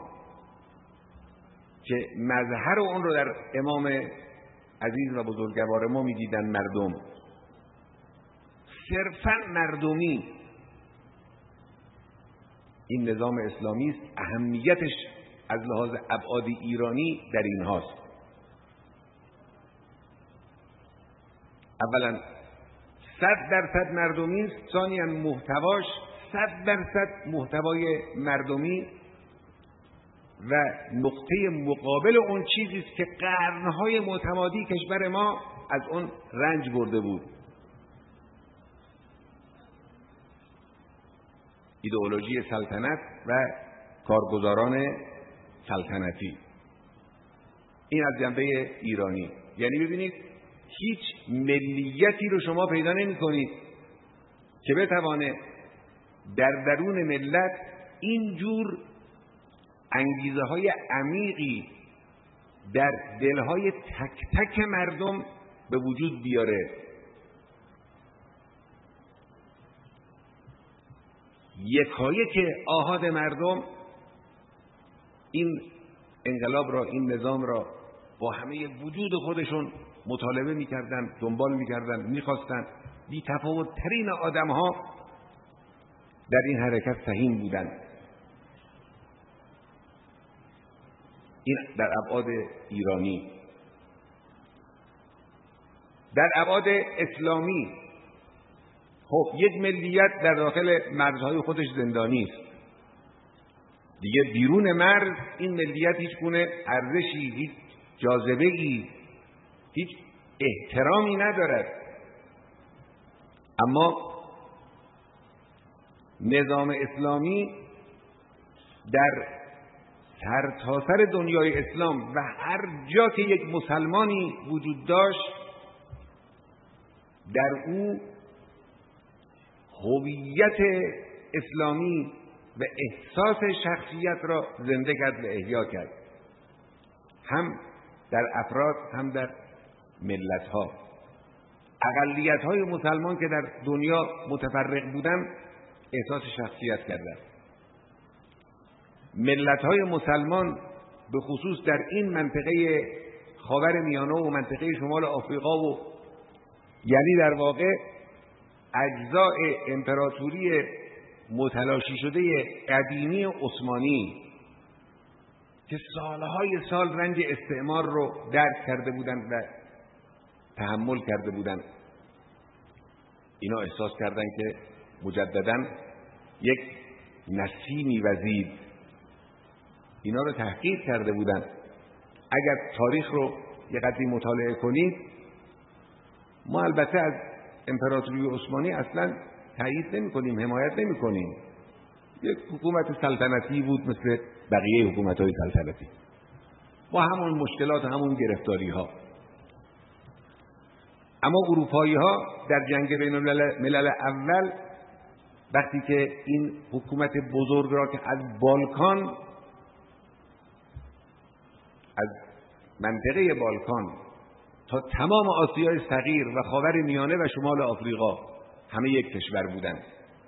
که مظهر اون رو در امام عزیز و بزرگوار ما میدیدن مردم. صرفا مردمی این نظام اسلامی است. اهمیتش از لحاظ ابعاد ایرانی در این هاست. اولا صد درصد مردمی است، ثانیاً محتواش صد درصد محتوای مردمی و نقطه مقابل اون چیزی است که قرنهای متمادی کشور ما از اون رنج برده بود. ایدئولوژی سلطنت و کارگزاران سلطنتی. این از جنبه ایرانی. یعنی ببینید هیچ ملیتی رو شما پیدا نمی کنید که بتوانه در درون ملت اینجور انگیزه های عمیقی در دلهای تک تک مردم به وجود بیاره. یکایک آحاد مردم این انقلاب را، این نظام را با همه وجود خودشون مطالبه میکردن، دنبال میکردن، میخواستن. بی تفاوت ترین آدم ها در این حرکت سهیم بودن. این در ابعاد ایرانی. در ابعاد اسلامی، خب یک ملیت در داخل مرزهای خودش زندانی است دیگه. بیرون مرز این ملیت هیچ گونه ارزشی، هیچ جاذبه‌ای، هیچ احترامی ندارد. اما نظام اسلامی در سرتاسر دنیای اسلام و هر جا که یک مسلمانی وجود داشت، در او هویت اسلامی و احساس شخصیت را زنده کرد و احیا کرد، هم در افراد هم در ملت‌ها. اقلیت‌های مسلمان که در دنیا متفرق بودند احساس شخصیت کردند. ملت‌های مسلمان به خصوص در این منطقه خاور میانه و منطقه شمال آفریقا و یعنی در واقع اجزاء امپراتوری متلاشی شده قدیمی عثمانی که سالهای سال رنج استعمار رو درک کرده بودند و تحمل کرده بودند، اینا احساس کردند که مجدداً یک نسیمی وزید اینا رو تحقیر کرده بودن. اگر تاریخ رو یه قدری مطالعه کنید، ما البته از امپراتوری عثمانی اصلا تایید نمی کنیم، حمایت نمی کنیم. یک حکومت سلطنتی بود مثل بقیه حکومت‌های سلطنتی، با همون مشکلات و همون گرفتاری ها. اما اروپایی ها در جنگ بین الملل اول وقتی که این حکومت بزرگ را که از بالکان، از منطقه بالکان تا تمام آسیای صغیر و خاور میانه و شمال آفریقا همه یک کشور بودند،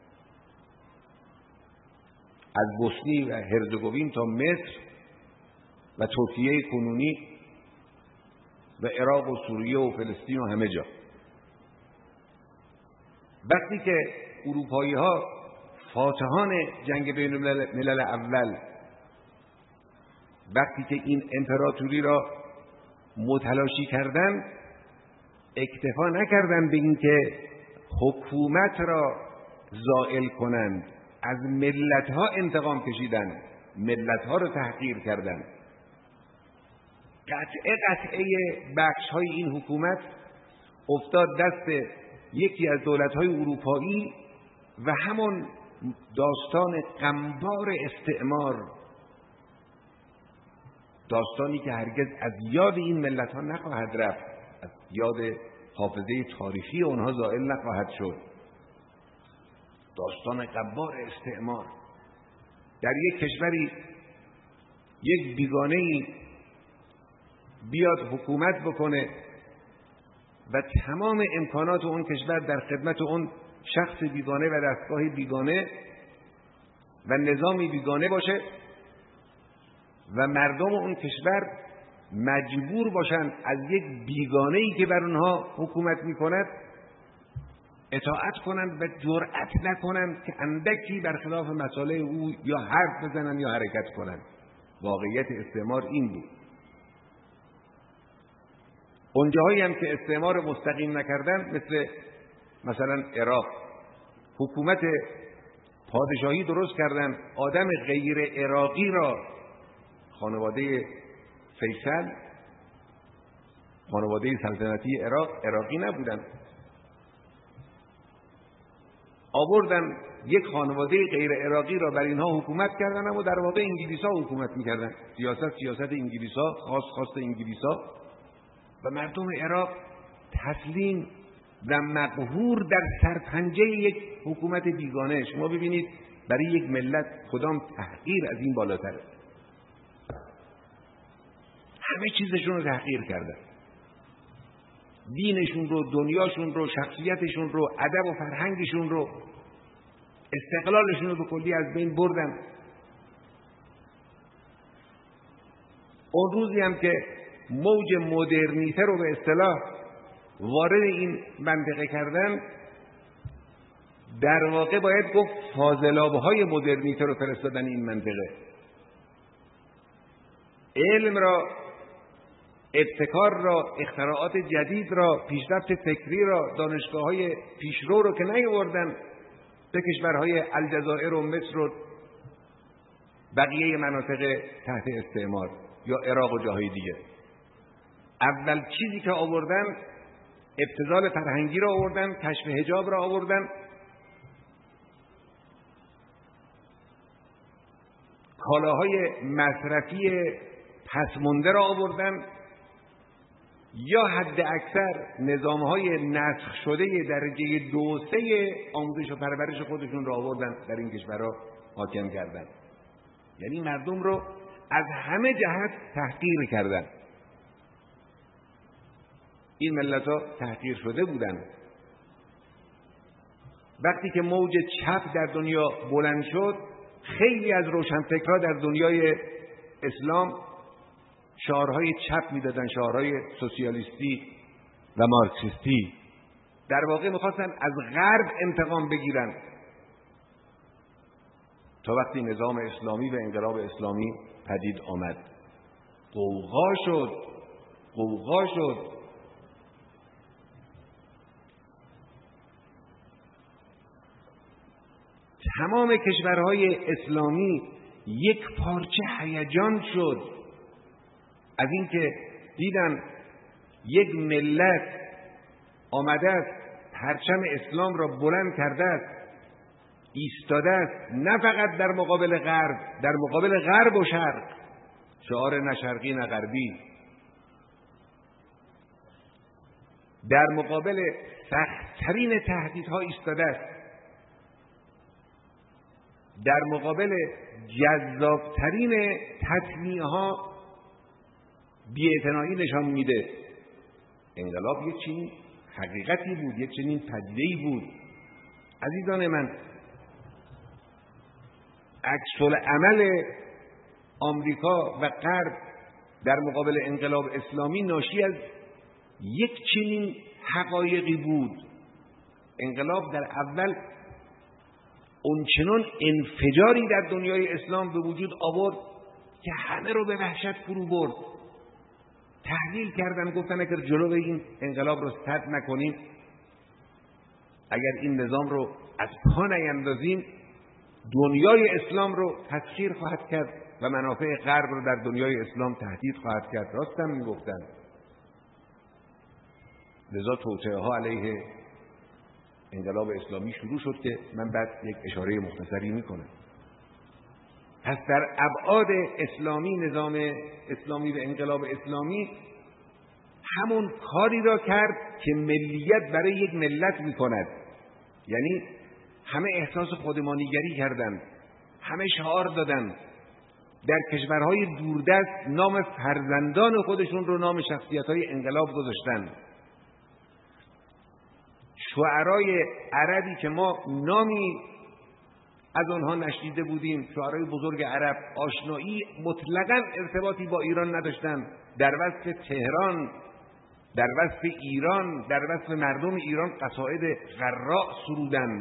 از بوسنی و هرزگوین تا مصر و ترکیه کنونی و عراق و سوریه و فلسطین و همه جا. وقتی که اروپایی ها فاتحان جنگ بین الملل اول وقتی که این امپراتوری را متلاشی کردند، اکتفا نکردند به اینکه حکومت را زائل کنند، از ملت ها انتقام کشیدند، ملت ها را تحقیر کردند. قطعه قطعه بخش های این حکومت افتاد دست یکی از دولت های اروپایی و همون داستان غمبار استعمار، داستانی که هرگز از یاد این ملت ها نخواهد رفت، از یاد حافظه تاریخی اونها زائل نخواهد شد. داستان غمبار استعمار در یک کشوری یک بیگانه‌ای بیاد حکومت بکنه و تمام امکانات اون کشور در خدمت اون شخص بیگانه و دستگاه بیگانه و نظامی بیگانه باشه و مردم اون کشور مجبور باشن از یک بیگانه‌ای که بر اونها حکومت میکند اطاعت کنند و جرأت نکنند که اندکی برخلاف مسائل او یا حرف بزنن یا حرکت کنند. واقعیت استعمار این بود. اونجاهایی هم که استعمار مستقیم نکردن، مثل مثلا عراق، حکومت پادشاهی درست کردن، آدم غیر عراقی را، خانواده فیصل، خانواده سلطنتی عراق عراقی نبودن، آوردن یک خانواده غیر عراقی را بر اینها حکومت کردن، اما در واقع انگلیس‌ها حکومت می‌کردن. سیاست سیاست انگلیس‌ها، خاص خاص انگلیس‌ها، و مردم عراق تسلیم و مقهور در سرپنجه یک حکومت بیگانه. شما ببینید برای یک ملت کدام تحقیر از این بالاتره. همه چیزشون رو تحقیر کردن، دینشون رو، دنیاشون رو، شخصیتشون رو، ادب و فرهنگشون رو، استقلالشون رو به کلی از بین بردن. اون روزی هم که موج مدرنیته رو به اصطلاح وارد این منطقه کردن، در واقع باید گفت فاضلاب‌های مدرنیته رو فرستادن این منطقه. علم را، ابتکار را، اختراعات جدید را، پیشرفت فکری را، دانشگاه‌های پیشرو رو که نیاوردن به کشورهای الجزایر و مصر و بقیه مناطق تحت استعمار یا عراق و جاهای دیگه. اول چیزی که آوردن ابتذال فرهنگی را آوردن، کشف حجاب را آوردن، کالاهای مصرفی پسمانده را آوردن، یا حد اکثر نظامهای نسخ شده درجه دو سه آموزش و پرورش خودشون را آوردن در این کشورها حاکم کردن. یعنی مردم رو از همه جهت تحقیر کردن. این ملت ها تحقیر شده بودن. وقتی که موج چپ در دنیا بلند شد، خیلی از روشنفکرها در دنیای اسلام شعارهای چپ میدادن، شعارهای سوسیالیستی و مارکسیستی. در واقع میخواستن از غرب انتقام بگیرن، تا وقتی نظام اسلامی و انقلاب اسلامی پدید آمد، غوغا شد غوغا شد تمام کشورهای اسلامی یک پارچه هیجان شد از اینکه دیدن یک ملت آمده است پرچم اسلام را بلند کرده است، ایستاده است، نه فقط در مقابل غرب، در مقابل غرب و شرق، شعار نه شرقی نه غربی، در مقابل سخت‌ترین تهدیدها ایستاده است، در مقابل جذابترین تطمیعها بی‌اعتنایی نشان میده. انقلاب یک چنین حقیقتی بود، یک چنین پدیده‌ای بود. عزیزان من، عکس‌العمل آمریکا و غرب در مقابل انقلاب اسلامی ناشی از یک چنین حقایقی بود. انقلاب در اول اونچنان انفجاری در دنیای اسلام به وجود آورد که همه رو به وحشت فرو برد. تحلیل کردن، گفتن اگر جلو این انقلاب رو سد نکنیم، اگر این نظام رو از پا نیندازیم، دنیای اسلام رو تسخیر خواهد کرد و منافع غرب رو در دنیای اسلام تهدید خواهد کرد. راست هم میگفتن. لذا توطئه ها علیه انقلاب اسلامی شروع شد که من بعد یک اشاره مختصری میکنم. پس در ابعاد اسلامی، نظام اسلامی و انقلاب اسلامی همون کاری را کرد که ملیت برای یک ملت میکند. یعنی همه احساس خودمانیگری کردند، همه شعار دادند، در کشورهای دوردست نام فرزندان خودشون رو نام شخصیت‌های انقلاب گذاشتند. شعرای عربی که ما نامی از آنها نشنیده بودیم، شعرای بزرگ عرب، آشنایی مطلقاً ارتباطی با ایران نداشتند، در وصف تهران، در وصف ایران، در وصف مردم ایران قصائد غراء سرودند.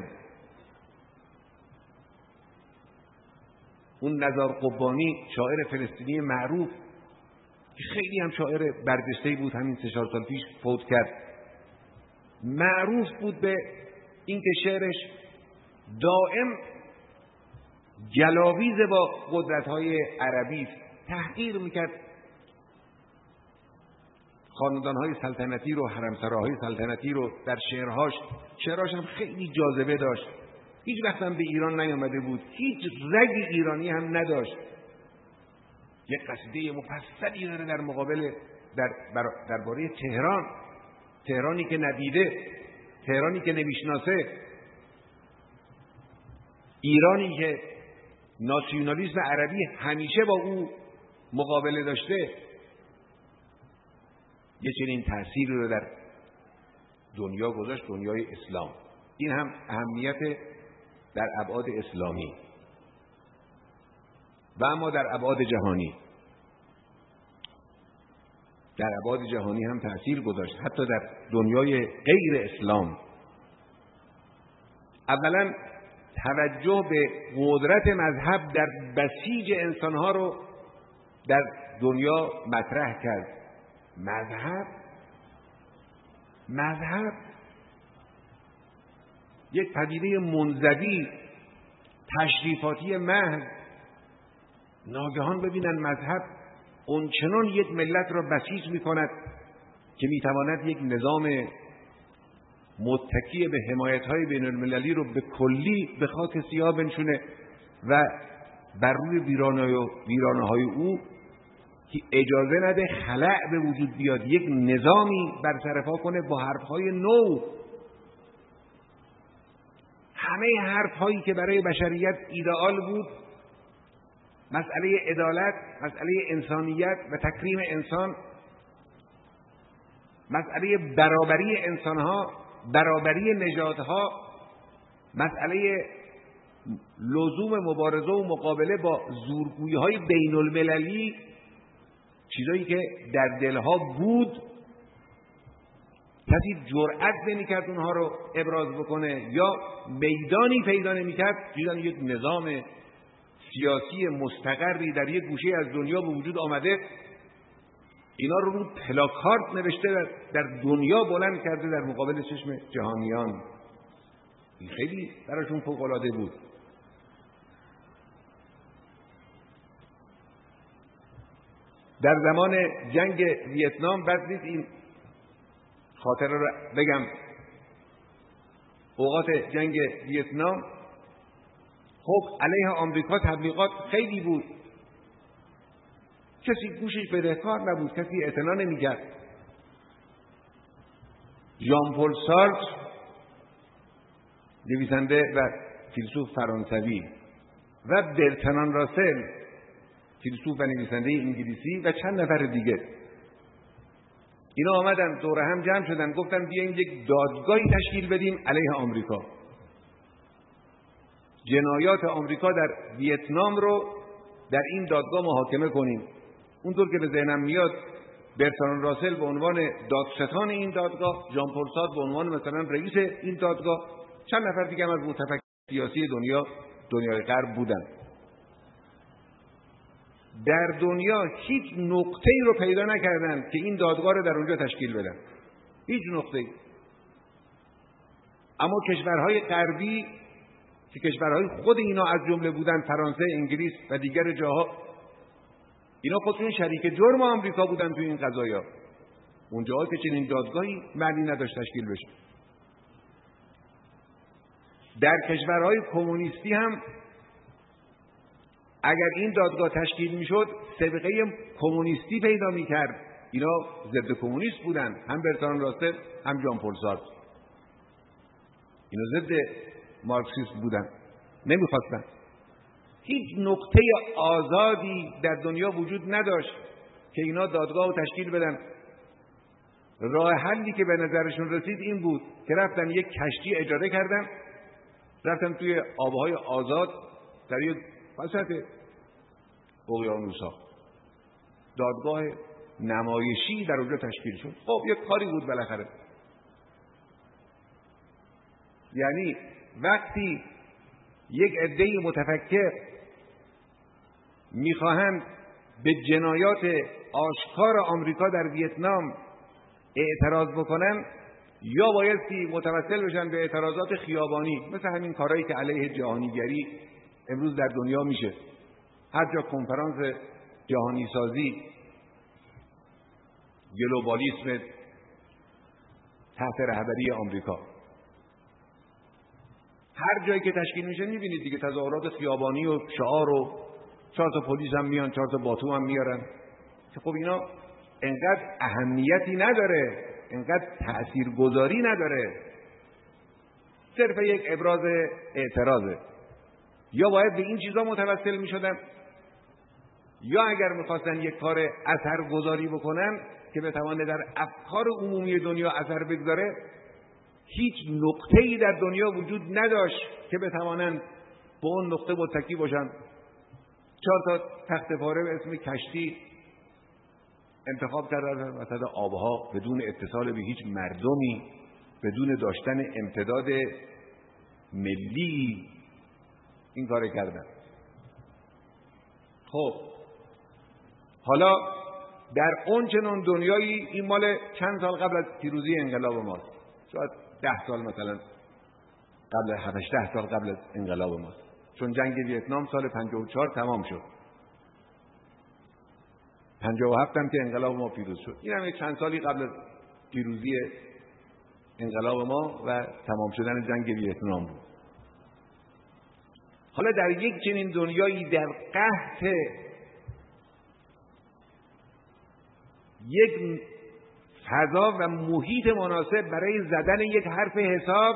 اون نزار قبانی، شاعر فلسطینی معروف که خیلی هم شاعر برجسته‌ای بود، همین سه چهار سال پیش فوت کرد، معروف بود به اینکه شعرش دائم جلاویز با قدرت‌های عربی است. تحقیر میکرد خاندان‌های سلطنتی رو، حرمسراهای سلطنتی رو در شعرهاش. شعرهاش هم خیلی جاذبه داشت. هیچ وقت هم به ایران نیامده بود، هیچ رگ ایرانی هم نداشت. یک قصیده مفصلی داره در مقابل در درباره تهران، تهرانی که ندیده، تهرانی که نمیشناسه، ایرانی که ناسیونالیسم عربی همیشه با او مقابله داشته. یه چنین تأثیری رو در دنیا گذاشت، دنیای اسلام. این هم اهمیت در ابعاد اسلامی. و اما در ابعاد جهانی، در ابعاد جهانی هم تأثیر گذاشت، حتی در دنیای غیر اسلام. اولا توجه به قدرت مذهب در بسیج انسانها رو در دنیا مطرح کرد. مذهب مذهب یک پدیده منزوی، تشریفاتی محض. ناگهان ببینن مذهب اونچنان یک ملت را بسیج می‌کند که می‌تواند یک نظام متکی به حمایت‌های بین‌المللی رو به کلی به خاک سیاه بنشونه و بر روی ویرانه‌های او که اجازه نده خلأ به وجود بیاد، یک نظامی برسرپا کنه با حرف‌های نو. همه حرف‌هایی که برای بشریت ایدئال بود، مسئله عدالت، مسئله انسانیت و تکریم انسان، مسئله برابری انسانها، برابری نژادها، مسئله لزوم مبارزه و مقابله با زورگویی‌های بین‌المللی، چیزایی که در دلها بود، کسی جرأت نمی‌کرد اونها رو ابراز بکنه یا میدانی پیدا نمی‌کرد. دیدن یک نظام سیاسی مستقری در یک گوشه از دنیا به وجود آمده، اینا رو رو پلاکارد نوشته در دنیا بلند کرده در مقابل چشم جهانیان. این خیلی براشون فوق‌العاده بود. در زمان جنگ ویتنام، بعد نیست این خاطره رو بگم، اوقات جنگ ویتنام خب علیه آمریکا تبلیغات خیلی بود، کسی گوشش بدهکار نبود، کسی اعتنا نمی‌کرد. ژان پل سارتر، نویسنده و فیلسوف فرانسوی، و برتراند راسل، فیلسوف و نویسنده انگلیسی، و چند نفر دیگه، اینا آمدن دور هم جمع شدن، گفتن بیایم یک دادگاهی تشکیل بدیم علیه آمریکا، جنایات آمریکا در ویتنام رو در این دادگاه محاکمه کنیم. اونطور که به ذهنم میاد برتراند راسل به عنوان دادستان این دادگاه، ژان پل سارتر به عنوان مثلا رئیس این دادگاه، چند نفر دیگه هم از متفکرین سیاسی دنیا دنیای غرب بودن. در دنیا هیچ نقطه‌ای رو پیدا نکردن که این دادگاه رو در اونجا تشکیل بدن، هیچ نقطه‌ای. اما کشورهای غربی که کشورهای خود اینا از جمله بودن فرانسه، انگلیس و دیگر جاها، اینا خودشون شریک جرم آمریکا بودن تو این قضایا. اونجاها که چنین دادگاهی معنی نداشت تشکیل بشه. در کشورهای کمونیستی هم اگر این دادگاه تشکیل میشد سابقه کمونیستی پیدا میکرد. اینا ضد کمونیست بودن، هم برتراند راسل هم ژان پل سارتر. اینا ضد مارکسیسم بودن، نمیخواستن. هیچ نقطه آزادی در دنیا وجود نداشت که اینا دادگاه رو تشکیل بدن. راه حلی که به نظرشون رسید این بود که رفتن یک کشتی اجاره کردن، رفتن توی آبهای آزاد در یک وسط اقیانوس‌ها دادگاه نمایشی در اونجا تشکیل شد. خب یک کاری بود بالاخره. یعنی وقتی یک عده متفکر میخواهند به جنایات آشکار آمریکا در ویتنام اعتراض بکنن، یا بایستی متوسل بشن به اعتراضات خیابانی، مثل همین کارهایی که علیه جهانیگری امروز در دنیا میشه. هر جا کنفرانس جهانی سازی، گلوبالیسم تحت رهبری آمریکا، هر جایی که تشکیل میشه میبینید دیگه تظاهرات خیابانی و شعار و چهار تا پلیس هم میان، چهار تا باتوم هم میارن که خب اینا انقدر اهمیتی نداره، انقدر تاثیرگذاری نداره، صرف یک ابراز اعتراضه. یا باید به این چیزا متوسل میشدن، یا اگر میخواستن یک کار اثرگذاری بکنن که بتوانه در افکار عمومی دنیا اثر بگذاره، هیچ نقطه‌ای در دنیا وجود نداشت که بتوانند به اون نقطه متکی باشن. چهار تا تخت پاره به اسم کشتی انتخاب کردن وسط آبها، بدون اتصال به هیچ مردمی، بدون داشتن امتداد ملی این کار کردن. خب حالا در اون چنون دنیایی، این مال چند سال قبل از پیروزی انقلاب ماست، شاید ده سال مثلا قبل، هفت ده سال قبل از انقلاب ماست، چون جنگ ویتنام سال پنجاه و چهار تمام شد، پنجاه و هفت هم که انقلاب ما پیروز شد. این هم چند سالی قبل از پیروزی انقلاب ما و تمام شدن جنگ ویتنام بود. حالا در یک چنین دنیایی، در قحط یک فضا و محیط مناسب برای زدن یک حرف حساب،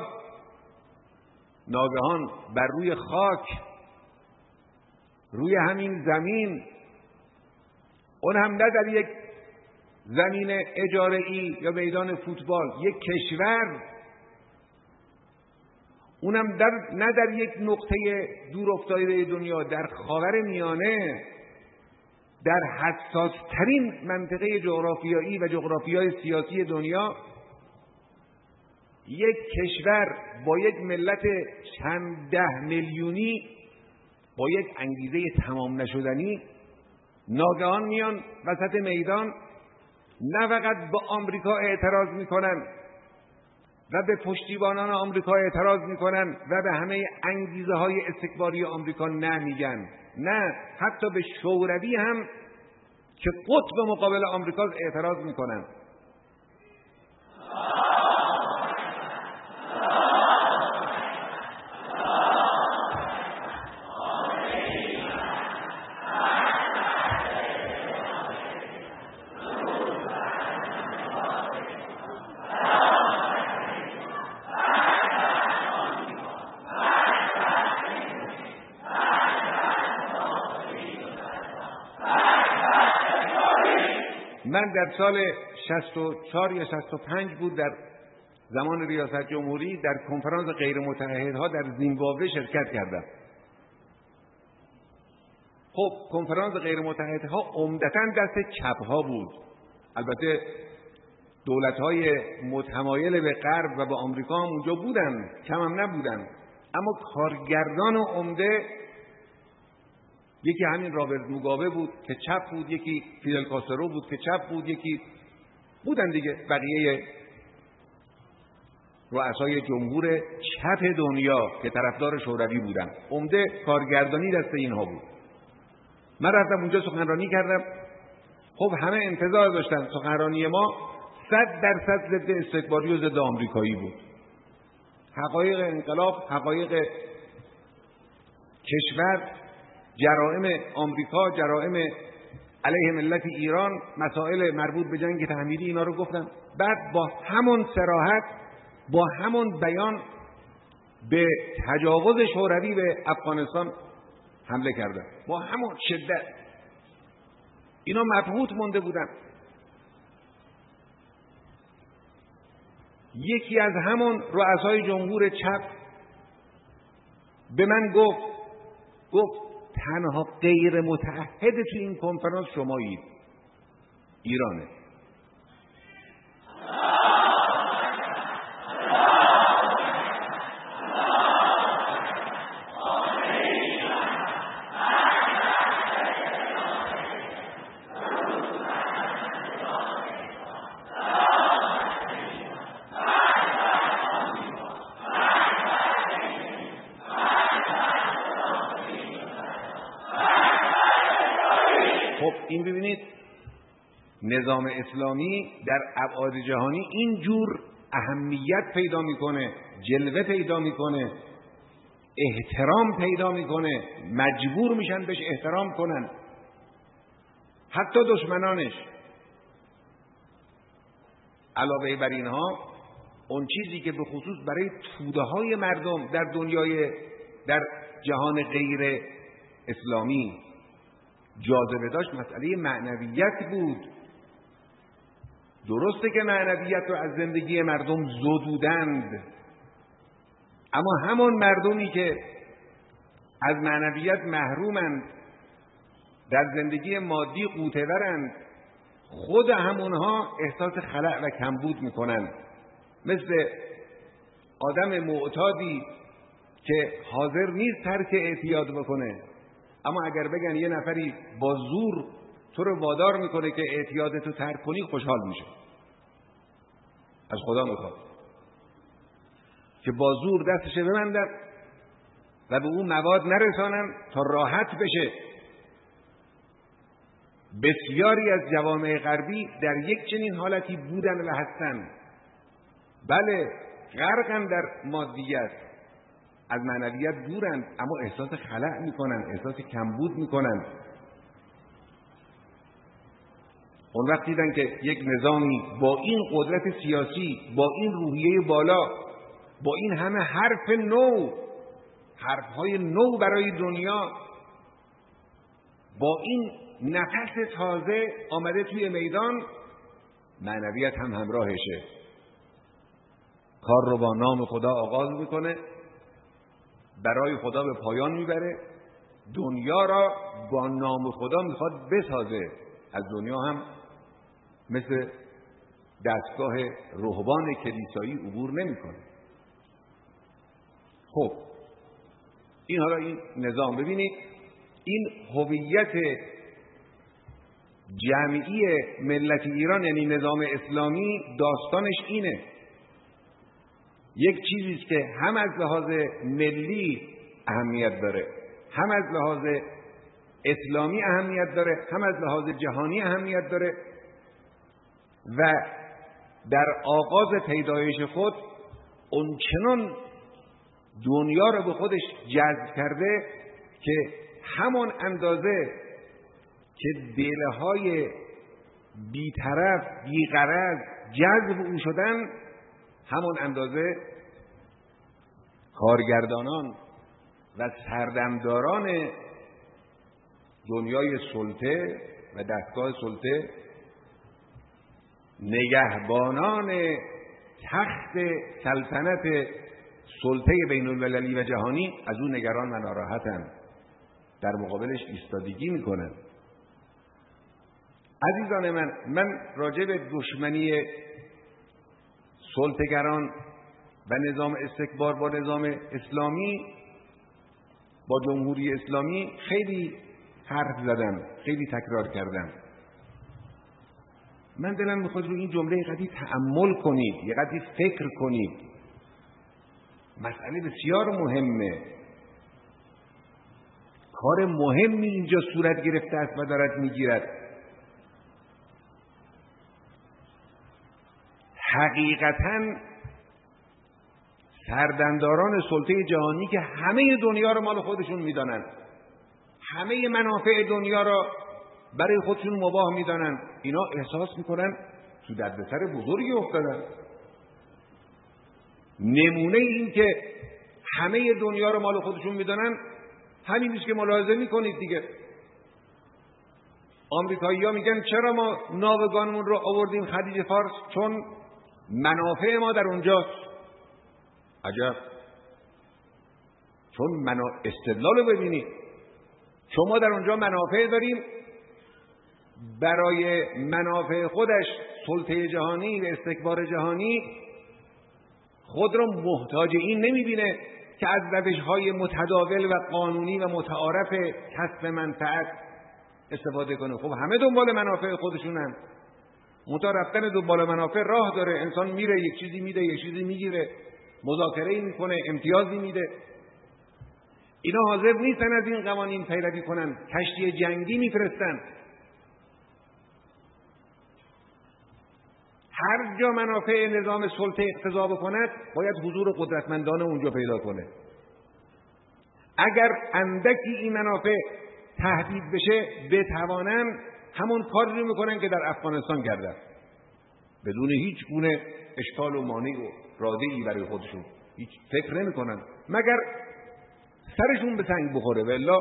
ناگهان بر روی خاک، روی همین زمین، اون هم نه در یک زمین اجاره‌ای یا میدان فوتبال، یک کشور، اونم در نه در یک نقطه دور افتاده دنیا، در خاورمیانه، در حساس ترین منطقه جغرافیایی و جغرافیای سیاسی دنیا، یک کشور با یک ملت چند ده میلیونی، با یک انگیزه تمام نشدنی، ناگهان میان وسط میدان، نه فقط به آمریکا اعتراض میکنن و به پشتیبانان آمریکا اعتراض میکنن و به همه انگیزه های استکباری آمریکا نه میگن، نه حتی به شوروی هم که قطب مقابل آمریکا اعتراض میکنن. من در سال شصت و چهار یا شصت و پنج بود، در زمان ریاست جمهوری در کنفرانس غیر متحدها در زیمبابوه شرکت کردم. خب کنفرانس غیر متحدها عمدتاً دست چپ ها بود. البته دولت های متمایل به غرب و به آمریکا هم اونجا بودن، کم هم نبودن، اما کارگردان عمده یکی همین رابرت موگابه بود که چپ بود، یکی فیدل کاسترو بود که چپ بود، یکی بودن دیگه بقیه رؤسای جمهور چپ دنیا که طرفدار شوروی بودن. عمده کارگردانی دست اینها بود. من رفتم اونجا سخنرانی کردم. خب همه انتظار داشتن سخنرانی ما صد درصد ضد استکباری و ضد آمریکایی بود. حقایق انقلاب، حقایق کشور، جرائم آمریکا، جرائم علیه ملت ایران، مسائل مربوط به جنگ تحمیلی، اینا رو گفتم. بعد با همون صراحت، با همون بیان به تجاوز شوروی به افغانستان حمله کردن، با همون شدت. اینا مبهوت مونده بودن. یکی از همون رؤسای جمهور چپ به من گفت گفت تنها غیر متعهد تو این کنفرانس شمایید، ایرانه. خب این ببینید نظام اسلامی در ابعاد جهانی اینجور اهمیت پیدا میکنه، جلوه پیدا میکنه، احترام پیدا میکنه، مجبور میشن بهش احترام کنن حتی دشمنانش. علاوه بر اینها اون چیزی که به خصوص برای توده های مردم در دنیای در جهان غیر اسلامی جاذبه داشت مسئله معنویت بود. درسته که معنویت رو از زندگی مردم زدودند، اما همون مردمی که از معنویت محرومند، در زندگی مادی قوته‌ورند، خود همونها احساس خلأ و کمبود میکنن. مثل آدم معتادی که حاضر نیست ترک اعتیاد بکنه، اما اگر بگن یه نفری با زور تو رو وادار میکنه که اعتیادتو ترک کنی، خوشحال میشه. از خدا میخواد که با زور دستش ببندن و به اون مواد نرسانن تا راحت بشه. بسیاری از جوامع غربی در یک چنین حالتی بودن و هستن. بله، غرقن در مادیت، از معنویت دورند، اما احساس خلأ میکنن، احساس کمبود میکنن. اون وقت دیدن که یک نظامی با این قدرت سیاسی، با این روحیه بالا، با این همه حرف نو، حرفهای نو برای دنیا، با این نفس تازه آمده توی میدان، معنویت هم همراهشه. کار رو با نام خدا آغاز میکنه، برای خدا به پایان میبره، دنیا را با نام خدا میخواد بسازه. از دنیا هم مثل دستگاه رهبان کلیسایی عبور نمیکنه. خب این حالا این نظام ببینید، این هویت جمعی ملت ایران یعنی نظام اسلامی، داستانش اینه. یک چیزیست که هم از لحاظ ملی اهمیت داره، هم از لحاظ اسلامی اهمیت داره، هم از لحاظ جهانی اهمیت داره و در آغاز پیدایش خود اونچنان دنیا رو به خودش جذب کرده که همون اندازه که دلهای بی‌طرف بی‌غرض جذب او شدن، همون اندازه کارگردانان و سردمداران دنیای سلطه و دستگاه سلطه، نگهبانان تخت سلطنت سلطه بین المللی و جهانی از اون نگران و ناراحتن، در مقابلش ایستادگی میکنن. عزیزان من، من راجع به دشمنی سلطه‌گران و نظام استکبار با نظام اسلامی، با جمهوری اسلامی خیلی حرف زدم، خیلی تکرار کردم. من دلم میخواد رو این جمله یه قدری تأمل کنید، یه قدری فکر کنید. مسئله بسیار مهمه، کار مهمی اینجا صورت گرفته است و دارد میگیرد. حقیقتاً سردمداران سلطه جهانی که همه دنیا رو مال خودشون میدانن، همه منافع دنیا رو برای خودشون مباح میدانن، اینا احساس میکنن تو دردسر بزرگی افتادن. نمونه این که همه دنیا رو مال خودشون میدانن همین نیست که ملاحظه میکنید دیگه. آمریکایی‌ها میگن چرا ما ناوگانمون رو آوردیم خلیج فارس؟ چون منافع ما در اونجاست. عجب، چون منا... استدلال رو ببینید، چون ما در اونجا منافع داریم، برای منافع خودش سلطه جهانی و استکبار جهانی خود را محتاج این نمیبینه که از روش‌های متداول و قانونی و متعارف کسب منفعت استفاده کنه. خب همه دنبال منافع خودشونن، منتها رفتن دنبال منافع راه داره. انسان میره یک چیزی میده، یک چیزی میگیره، مذاکره میکنه، امتیازی میده. اینا حاضر نیستن از این قوانین پیروی کنن، کشتی جنگی میفرستن. هر جا منافع نظام سلطه اقتضا بکند باید حضور قدرتمندان اونجا پیدا کنه. اگر اندکی این منافع تهدید بشه بتوانن، همون کاری رو میکنن که در افغانستان کردن، بدون هیچ گونه اشکال و مانع و رادعی برای خودشون، هیچ فکر نمیکنن مگر سرشون به سنگ بخوره، والا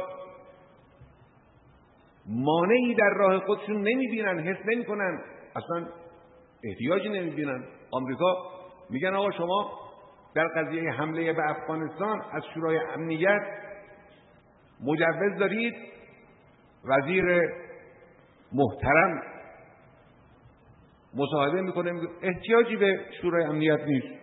مانعی در راه خودشون نمیبینن، حس نمیکنن، اصلا احتیاجی نمیبینن. آمریکا میگن آقا شما در قضیه حمله به افغانستان از شورای امنیت مجوز دارید؟ وزیر محترم مصاحبه میکنه میگه احتیاجی به شورای امنیت نیست.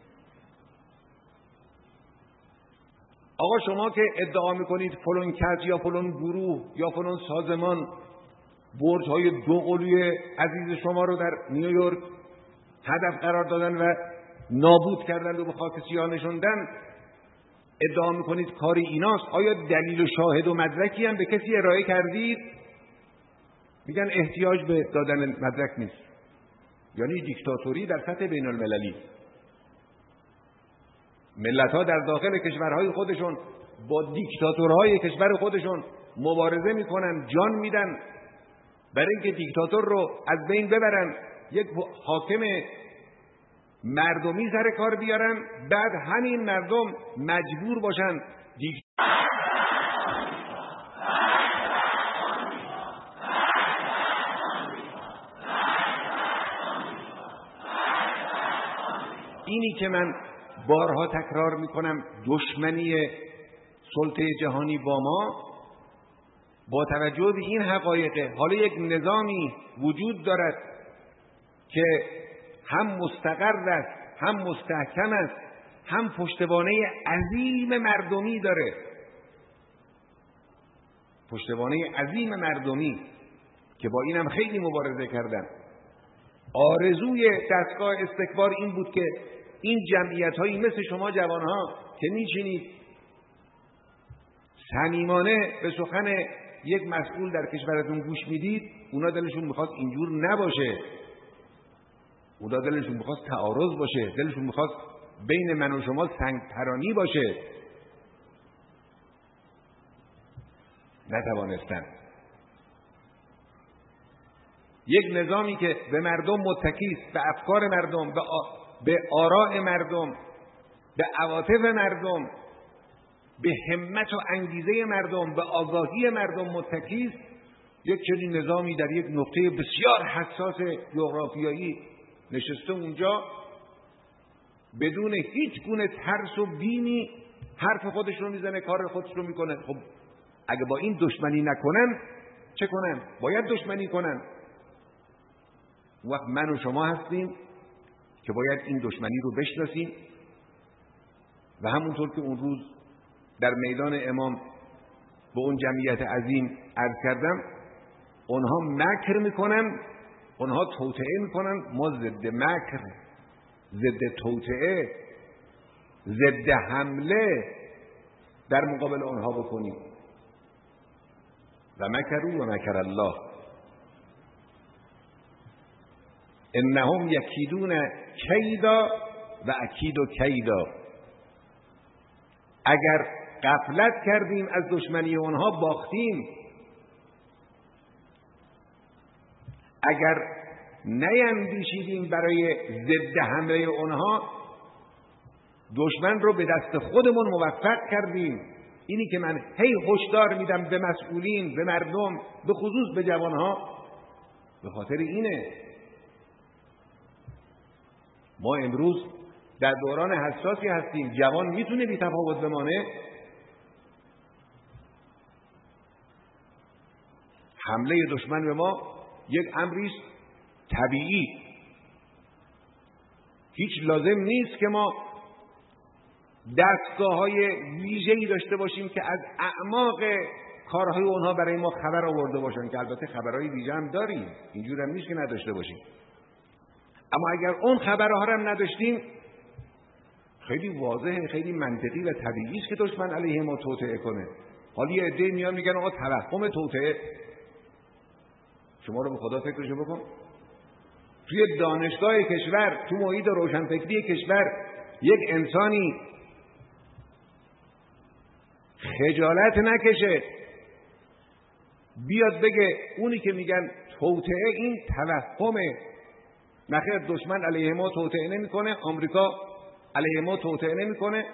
آقا شما که ادعا میکنید فلان کس یا فلان گروه یا فلان سازمان برج‌های دوقلوی عزیز شما رو در نیویورک هدف قرار دادن و نابود کردن و به خاک سیاه نشوندن، ادعا میکنید کاری ایناست، آیا دلیل و شاهد و مدرکی هم به کسی ارائه کردید؟ میگن احتیاج به دادن مدرک نیست. یعنی دیکتاتوری در سطح بین المللی. ملت‌ها در داخل کشورهای خودشون با دیکتاتورهای کشور خودشون مبارزه میکنن، جان میدن برای اینکه دیکتاتور رو از بین ببرن، یک حاکم مردمی سر کار بیارن، بعد همین مردم مجبور باشن دیک... اینی که من بارها تکرار میکنم، دشمنی سلطه جهانی با ما با توجه به این حقایق. حالا یک نظامی وجود دارد که هم مستقر است، هم مستحکم است، هم پشتوانه عظیم مردمی داره، پشتوانه عظیم مردمی که با اینم خیلی مبارزه کردن. آرزوی دستگاه استکبار این بود که این جمعیت‌هایی مثل شما جوانها که می‌چینید صمیمانه به سخن یک مسئول در کشورتون گوش میدید، اونا دلشون میخواد اینجور نباشه، اونا دلشون میخواد تعارض باشه، دلشون میخواد بین من و شما سنگ ترانی باشه. نتوانستن. یک نظامی که به مردم متکی است، به افکار مردم، به, آ... به آراء مردم، به عواطف مردم، به همت و انگیزه مردم، به آگاهی مردم متکی است، یک چنین نظامی در یک نقطه بسیار حساس جغرافیایی نشسته اونجا بدون هیچ گونه ترس و بیمی حرف خودش رو میزنه، کار خودش رو میکنه. خب اگه با این دشمنی نکنن چه کنن؟ باید دشمنی کنن. وقت من و شما هستیم که باید این دشمنی رو بشناسیم و همونطور که اون روز در میدان امام به اون جمعیت عظیم عرض کردم، اونها مکر میکنن، اونها توطئه میکنن، ما ضد مکر، ضد توطئه، ضد حمله در مقابل اونها بکنیم. و مکروا و مکر الله انهم یکیدون کیدا و اکید کیدا. اگر غفلت کردیم از دشمنی اونها باختیم، اگر نیندیشیدیم برای ضد حمله اونها، دشمن رو به دست خودمون موفق کردیم. اینی که من هی هشدار میدم به مسئولین، به مردم، به خصوص به جوانها، به خاطر اینه. ما امروز در دوران حساسی هستیم. جوان میتونه بی تفاوت بمانه؟ حمله دشمن به ما یک امری است طبیعی. هیچ لازم نیست که ما دستگاه‌های ویژه‌ای داشته باشیم که از اعماق کارهای اونها برای ما خبر آورده باشن، که البته خبرهای ویژه هم داریم، اینجور هم نیست که نداشته باشیم. اما اگر اون خبرها هم نداشتیم، خیلی واضحه، خیلی منطقی و طبیعی است که دشمن علیه ما توطئه کنه. حالا یه عده میان میگن آقا توهم توطئه. شما رو به خدا فکرشو بکن. توی دانشگاه کشور، تو محیط روشنفکری کشور، یک انسانی خجالت نکشه بیاد بگه اونی که میگن توطئه این توهمه. نخیر، دشمن علیه ما توطئه نمیکنه، آمریکا علیه ما توطئه نمیکنه.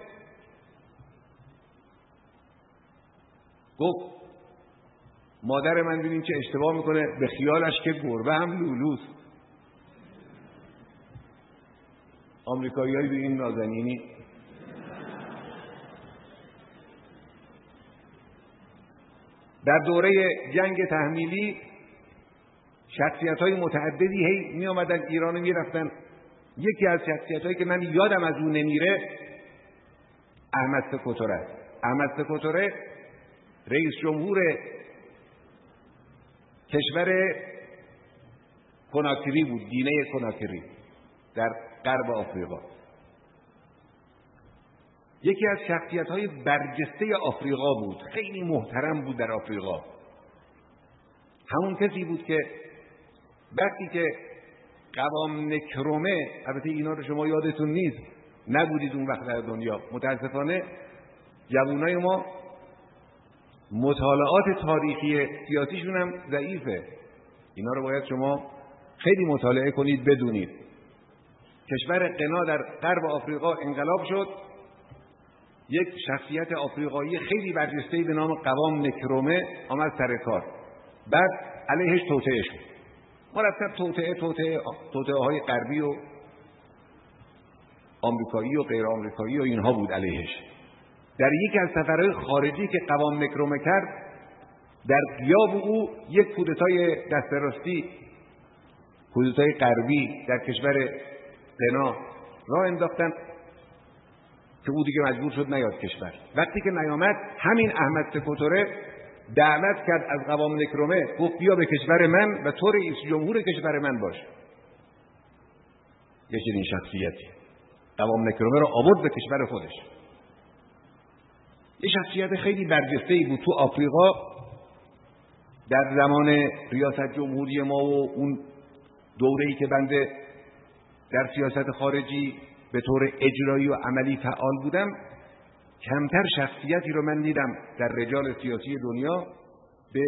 گفت مادر من ببین چه اشتباه میکنه، به خیالش که گربه هم لولوست. آمریکایی‌های به این نازنینی. در دوره جنگ تحمیلی شخصیت‌های متعددی هی می آمدن ایران و می رفتن. یکی از شخصیت‌هایی که من یادم از اون نمیره احمد سکوتوره است. احمد سکوتوره رئیس جمهور کشور کناکری بود، گینه کناکری در غرب آفریقا. یکی از شخصیت‌های برجسته آفریقا بود، خیلی محترم بود در آفریقا. همون کسی بود که وقتی که قوام نکرومه، البته اینا رو شما یادتون نیست، نبودید اون وقت در دنیا، متاسفانه جوانای ما مطالعات تاریخی سیاسیشون هم ضعیفه. اینا رو باید شما خیلی مطالعه کنید بدونید. کشور قنا در غرب آفریقا انقلاب شد، یک شخصیت آفریقایی خیلی برجسته‌ای به نام قوام نکرومه آمد سر کار. بعد علیهش توطئه شد. مرتب توطئه توطئه توطئه های غربی و آمریکایی و غیر آمریکایی و اینها بود علیهش. در یکی از سفرهای خارجی که قوام نکرومه کرد، در غیاب او یک کودتای دست راستی، کودتای غربی در کشور قنا راه انداختن که او دیگه مجبور شد نیاد کشور. وقتی که نیامد، همین احمد سکوتوره دعوت کرد از قوام نکرومه، گفت بیا به کشور من و تو رئیس جمهور کشور من باش. یه چنین شخصیتی قوام نکرومه رو آورد به کشور خودش. یه شخصیت خیلی برجسته‌ای بود تو آفریقا. در زمان ریاست جمهوری ما و اون دوره‌ای که بنده در سیاست خارجی به طور اجرایی و عملی فعال بودم، کمتر شخصیتی رو من دیدم در رجال سیاسی دنیا به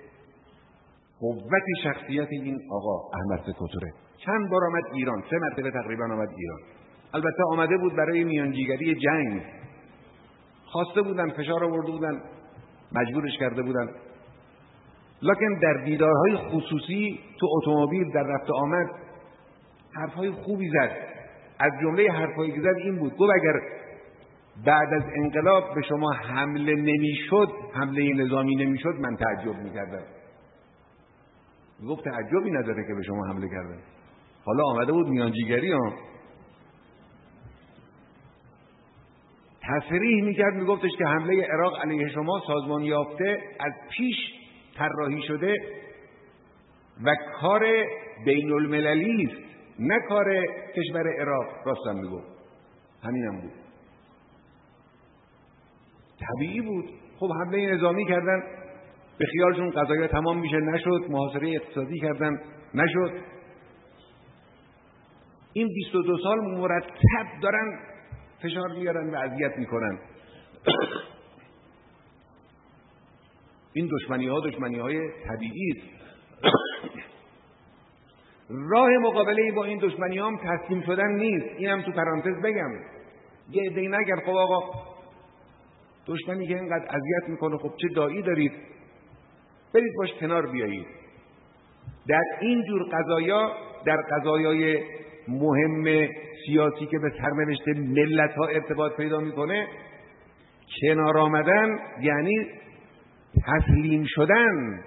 قوت شخصیت این آقا احمد ستوتره. چند بار آمد ایران، سه مرتبه تقریبا آمد ایران. البته آمده بود برای میانجیگری جنگ، خواسته بودن، فشار آورده بودن، مجبورش کرده بودن، لکن در دیدارهای خصوصی تو اتومبیل در رفت آمد حرفهای خوبی زد. از جمله حرفایی که زد این بود، گفت اگر بعد از انقلاب به شما حمله نمیشد، حمله نظامی نمیشد، من تعجب میکردم. گفت تعجبی نداره که به شما حمله کردن، حالا آمده بود میانجیگری ها. تصریح میکرد، میگفتش که حمله عراق علیه شما سازمان یافته، از پیش طراحی شده و کار بین المللی است، نه کار کشور عراق. راستم میگفت، همینم بود، طبیعی بود. خب حمله نظامی کردن، به خیالشون قضایا تمام میشه، نشد. محاصره اقتصادی کردن، نشد. این بیست و دو سال مرتب دارن فشار میارن و اذیت میکنن. این دشمنی ها دشمنی های طبیعی است. راه مقابله با این دشمنی ها هم تسلیم شدن نیست. اینم تو پرانتز بگم، یه عده‌ای نگن خب آقا دشمنی که اینقدر اذیت میکنه، خب چه داعی دارید، برید باش کنار بیایید. در این جور قضایا، در قضایای مهم سیاسی که به سرنوشت ملت ها ارتباط پیدا میکنه، کنار آمدن یعنی تسلیم شدن.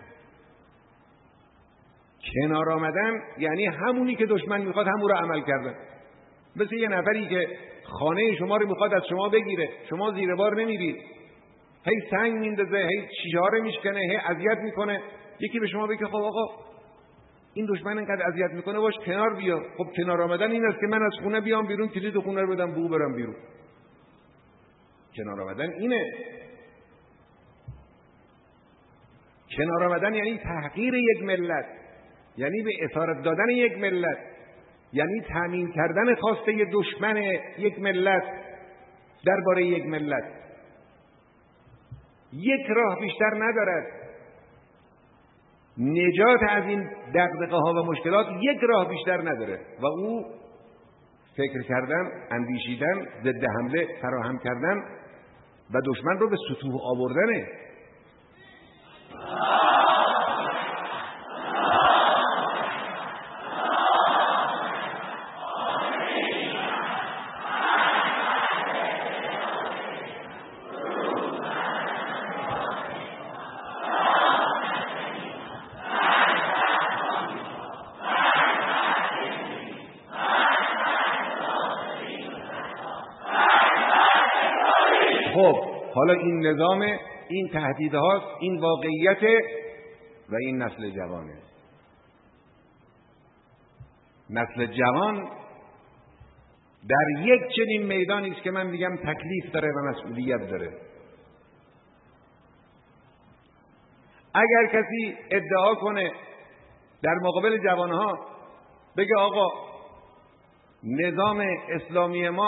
کنار آمدن یعنی همونی که دشمن میخواد همون رو عمل کردن. مثل یه نفری که خانه شما رو میخواد از شما بگیره، شما زیر بار نمیرید، هی سنگ میندازه، هی شیشه میشکنه، هی اذیت میکنه. یکی به شما بگه خب آقا این دشمن اینقدر اذیت میکنه، باش کنار بیا. خب کنار آمدن این است که من از خونه بیام بیرون، کلید خونه رو بدم بو برم بیرون. کنار آمدن اینه. کنار آمدن یعنی تحقیر یک ملت، یعنی به اسارت دادن یک ملت، یعنی تامین کردن خواسته دشمن یک ملت درباره یک ملت. یک راه بیشتر ندارد. نجات از این دغدغه ها و مشکلات یک راه بیشتر نداره و او فکر کردن، اندیشیدن، ضد حمله فراهم کردن و دشمن رو به سطوح آوردنه. خب حالا این نظام، این تهدیدهاست، این واقعیت و این نسل جوانه. نسل جوان در یک چنین میدانی است که من میگم تکلیف داره و مسئولیت داره. اگر کسی ادعا کنه در مقابل جوانها بگه آقا نظام اسلامی ما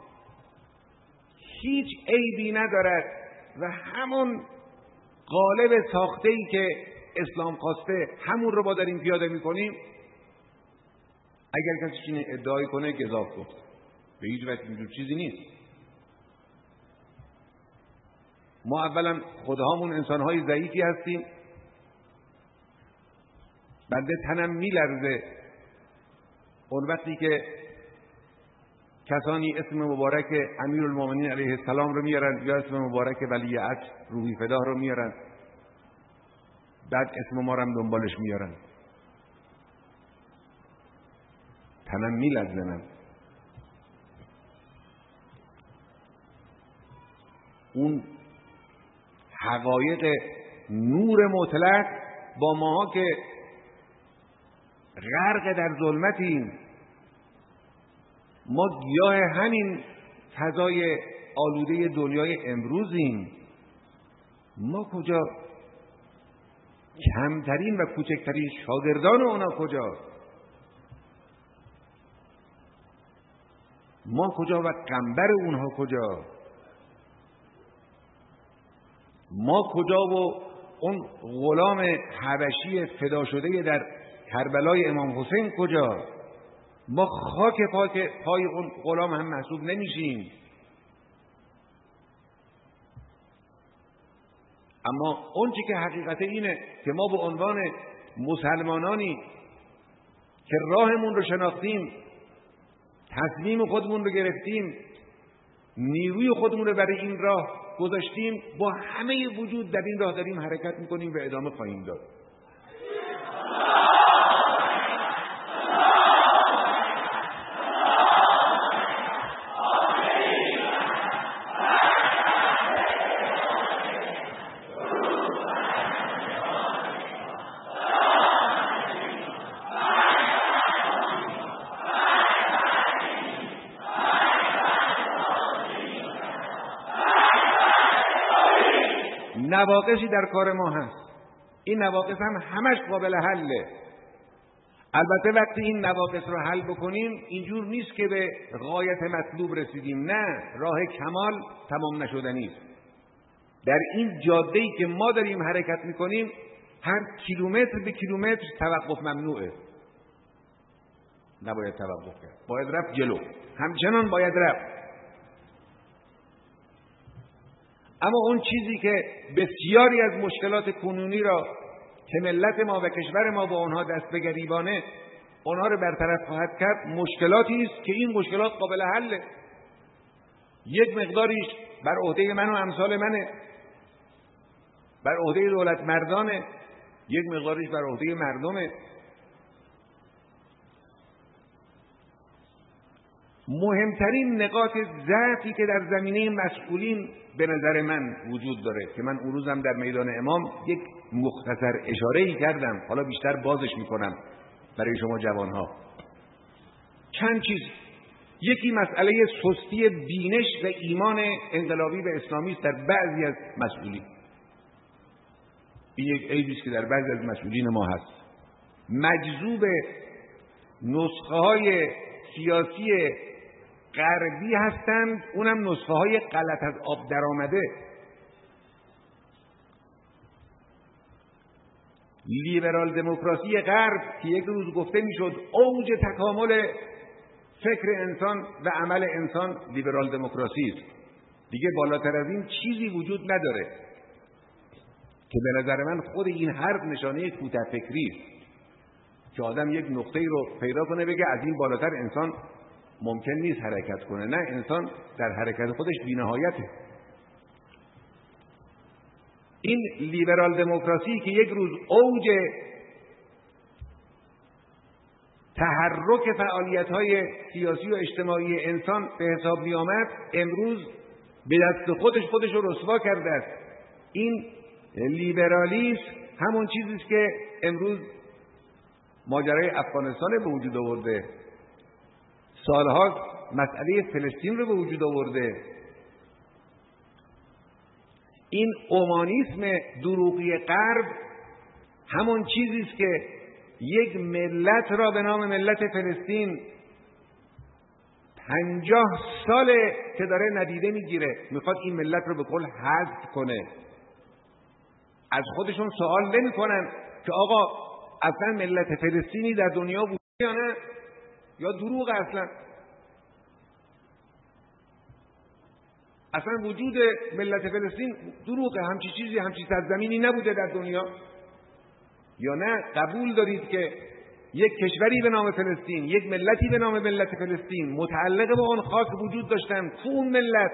هیچ عیبی ندارد و همون قالب ساخته‌ای که اسلام خواسته همون رو با داریم پیاده میکنیم، اگر کسی چنین ادعای کنه گزاف گفت. به هیچ وجه اینجور چیزی نیست. ما اولا خودهامون انسان‌های ضعیفی هستیم. بنده تنم میلرزه اون وقتی که کسانی اسم مبارک امیرالمومنین علیه السلام رو میارن یا اسم مبارک ولیعهد روحی فداه رو میارن، بعد اسم ما رو هم دنبالش میارن. تنم میلرزه. اون حقایق نور مطلق با ماها که غرق در ظلمتیم، ما گیاه همین فضای آلوده دنیای امروزیم. ما کجا کمترین و کوچکترین شاگردان اونا کجا؟ ما کجا و قنبر اونها کجا؟ ما کجا و اون غلام حبشی فدا شده در کربلای امام حسین کجا؟ ما خاک پاک پای اون غلام هم محسوب نمیشیم. اما اون چی که حقیقت اینه که ما به عنوان مسلمانانی که راهمون رو شناختیم، تصمیم خودمون رو گرفتیم، نیروی خودمون رو برای این راه گذاشتیم، با همه وجود در این راه داریم حرکت میکنیم و ادامه خواهیم داد. نواقصی در کار ما هست. این نواقص هم همش قابل حله. البته وقتی این نواقص رو حل بکنیم اینجور نیست که به غایت مطلوب رسیدیم. نه، راه کمال تمام نشدنی است. در این جاده‌ای که ما داریم حرکت میکنیم هر کیلومتر به کیلومتر توقف ممنوعه. نباید توقف کرد، باید رفت جلو، همچنان باید رفت. اما اون چیزی که بسیاری از مشکلات کنونی را که ملت ما و کشور ما با آنها دست به گریبانه آنها رو برطرف خواهد کرد، مشکلاتی است که این مشکلات قابل حله. یک مقداریش بر عهده من و امثال منه، بر عهده دولت مردانه، یک مقداریش بر عهده مردمه. مهمترین نقاط ضعفی که در زمینه مسئولین به نظر من وجود داره که من اون روزم در میدان امام یک مختصر اشاره‌ای کردم، حالا بیشتر بازش میکنم برای شما جوانها. چند چیز. یکی مسئله سستی بینش و ایمان انقلابی و اسلامی است در بعضی از مسئولین. این یک عیبی است که در بعضی از مسئولین ما هست. مجذوب نسخه های سیاسی غربی هستند، اونم نسخه های غلط از آب در آمده. لیبرال دموکراسی غرب که یک روز گفته میشد اوج تکامل فکر انسان و عمل انسان لیبرال دموکراسی است، دیگه بالاتر از این چیزی وجود نداره که به نظر من خود این حرف نشانه کوته فکری است که آدم یک نقطه‌ای رو پیدا کنه بگه از این بالاتر انسان ممکن نیست حرکت کنه. نه، انسان در حرکت خودش بی‌نهایته. این لیبرال دموکراسی که یک روز اوج تحرک فعالیت‌های سیاسی و اجتماعی انسان به حساب می آمد، امروز به دست خودش خودش رو رسوا کرده است. این لیبرالیسم همون چیزی است که امروز ماجرای افغانستان به وجود آورده، سالها مسئله فلسطین رو به وجود آورده. این اومانیسم دروغی غرب همون چیزی است که یک ملت را به نام ملت فلسطین پنجاه ساله که داره ندیده میگیره، میخواد این ملت رو به کل حذف کنه. از خودشون سوال نمی کنن که آقا اصلا ملت فلسطینی در دنیا بود یا نه، یا دروغ اصلا اصلا وجود ملت فلسطین دروغه، همچی چیزی همچی سرزمینی نبوده در دنیا، یا نه قبول دارید که یک کشوری به نام فلسطین، یک ملتی به نام ملت فلسطین متعلق به اون خاک وجود داشتن، تو اون ملت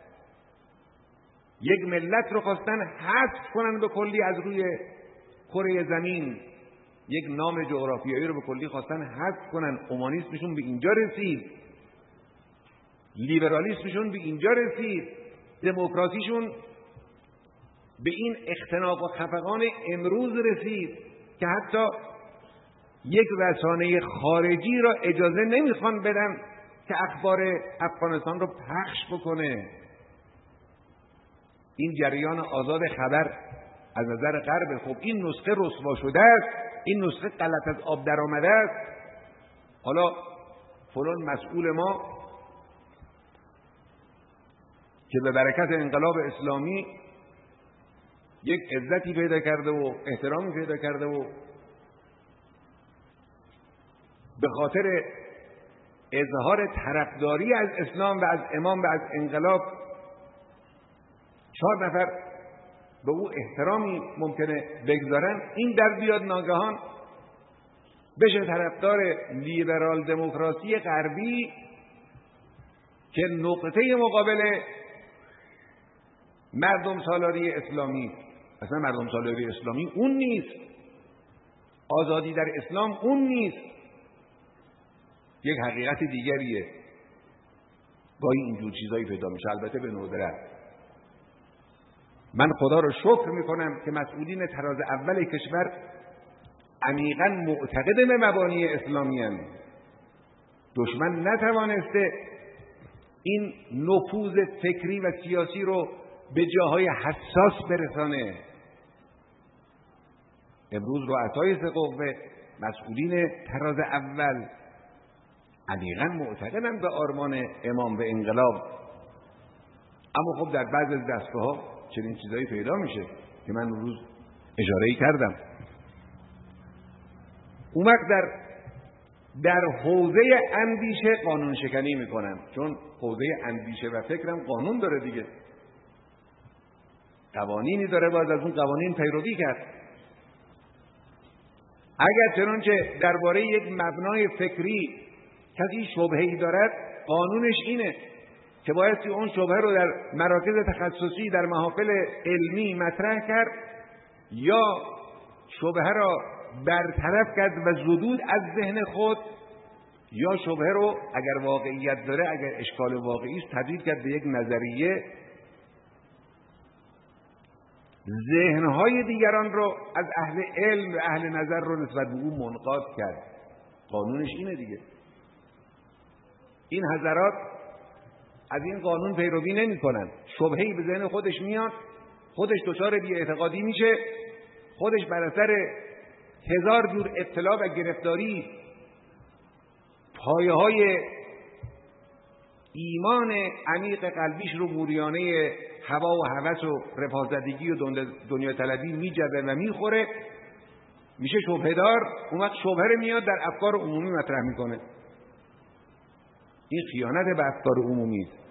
یک ملت رو خواستن حذف کنن به کلی از روی کره زمین، یک نام جغرافیایی رو به کلی خواستن حذف کنن. اومانیسمشون به اینجا رسید، لیبرالیسمشون به اینجا رسید، دموکراسیشون به این اختناق و خفقان امروز رسید که حتی یک رسانه خارجی را اجازه نمیخوان بدن که اخبار افغانستان رو پخش بکنه. این جریان آزاد خبر از نظر غرب خب این نسخه رسوا شده است، این نسخه غلط از آب در آمده است، حالا فلان مسئول ما که به برکت انقلاب اسلامی یک عزتی پیدا کرده و احترامی پیدا کرده و به خاطر اظهار طرفداری از اسلام و از امام و از انقلاب چهار نفر به او احترامی ممکنه بگذارن، این در بیاد ناگهان بشه طرفدار لیبرال دموکراسی غربی که نقطه مقابل مردم سالاری اسلامی. اصلا مردم سالاری اسلامی اون نیست، آزادی در اسلام اون نیست، یک حقیقت دیگریه. گاهی اینجور چیزایی پیدا میشه، البته به ندرت. من خدا رو شکر میکنم که مسئولین تراز اول کشور عمیقاً معتقد به مبانی اسلامی هستند. دشمن نتوانسته این نفوذ فکری و سیاسی رو به جاهای حساس برسانه. امروز رؤسای سه قوه، مسئولین تراز اول عمیقاً معتقدند به آرمان امام و انقلاب، اما خب در بعض از دستگاه‌ها چنین چیزایی پیدا میشه که من روز اشاره‌ای کردم. اون وقت در در حوزه اندیشه قانون شکنی میکنن، چون حوزه اندیشه و فکرم قانون داره دیگه، قوانینی داره، باید از اون قوانین پیروی کرد. اگر چنانچه درباره یک مبنای فکری کسی شبهه‌ای دارد، قانونش اینه که بایستی اون شبهه رو در مراکز تخصصی در محافل علمی مطرح کرد یا شبهه را برطرف کرد و زدود از ذهن خود، یا شبهه رو اگر واقعیت داره، اگر اشکال واقعی است، تبدیل کرد به یک نظریه، ذهنهای دیگران رو از اهل علم و اهل نظر رو نسبت به او منقاد کرد. قانونش اینه دیگه. این حضرات از این قانون پیروی نمی کنن. شبهه‌ای به ذهن خودش میاد، خودش دچار بی‌اعتقادی میشه، خودش بر اثر هزار جور ابتلا و گرفتاری پایه های ایمان عمیق قلبیش رو موریانه هوا و هوس و رفاهزدگی و دنیا طلبی میجبه و میخوره، میشه شبهه‌دار. اون وقت شبهه رو میاد در افکار عمومی مطرح میکنه. این خیانت به افکار عمومی است.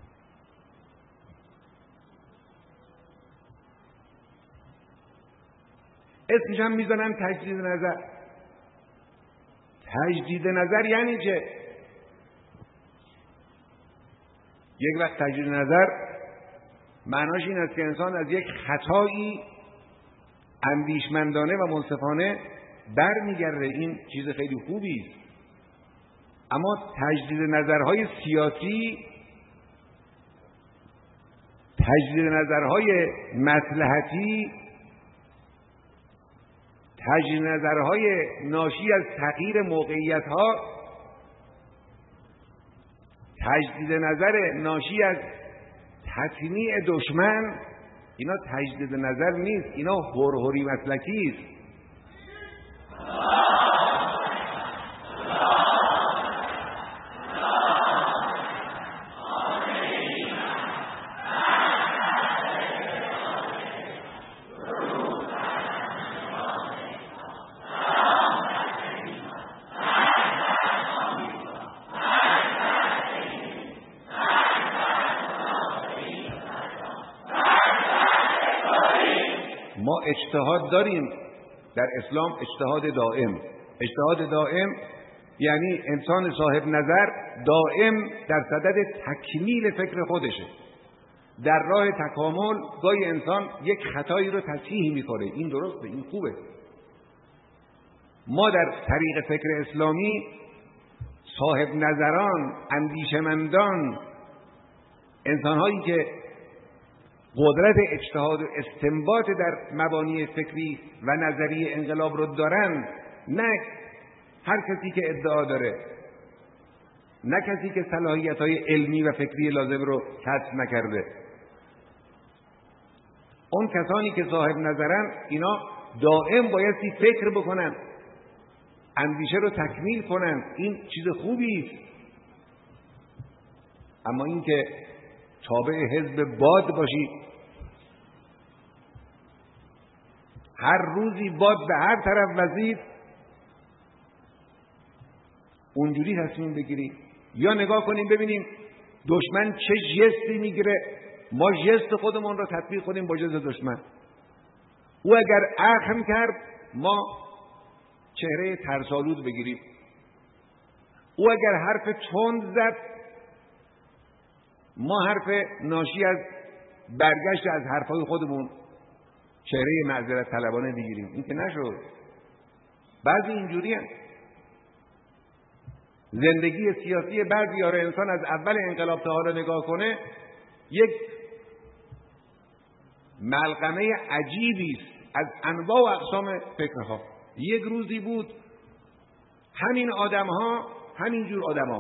اسمش هم میزنن تجدید نظر. تجدید نظر یعنی چه؟ یک وقت تجدید نظر معناش این است که انسان از یک خطایی اندیشمندانه و منصفانه برمیگرده. این چیز خیلی خوبی است. اما تجدید نظرهای سیاسی، تجدید نظرهای مصلحتی، تجدید نظرهای ناشی از تغییر موقعیت‌ها، تجدید نظر ناشی از تطمیع دشمن، اینا تجدید نظر نیست، اینا هرهری مسلکی است. ما اجتهاد داریم در اسلام، اجتهاد دائم. اجتهاد دائم یعنی انسان صاحب نظر دائم در صدد تکمیل فکر خودشه. در راه تکامل گاهی انسان یک خطایی رو تصحیح میکنه، این درسته، این خوبه. ما در طریق فکر اسلامی صاحب نظران، اندیشمندان، انسانهایی که قدرت اجتهاد و استنباط در مبانی فکری و نظری انقلاب رو دارن، نه هر کسی که ادعا داره، نه کسی که صلاحیت‌های علمی و فکری لازم رو کسب نکرده. اون کسانی که صاحب نظرن اینا دائم بایستی فکر بکنن، اندیشه رو تکمیل کنن. این چیز خوبی است. اما این که تابع حزب باد باشی، هر روزی باد به هر طرف وزید، اونجوری تصمیم بگیری. یا نگاه کنیم ببینیم دشمن چه ژستی میگیره، ما ژست خودمون رو تطبیق کنیم با ژست دشمن. او اگر اخم کرد ما چهره ترسالود بگیریم، او اگر حرف تند زد ما حرف ناشی از برگشت از حرفای خودمون چهره معذرت طلبانه بگیریم. این که نشد. بعضی اینجوری هم. زندگی سیاسی بعضی یاره انسان از اول انقلاب تا حالا نگاه کنه یک ملغمه عجیبی است از انواع و اقسام فکرها. یک روزی بود همین آدم‌ها، همین جور آدم‌ها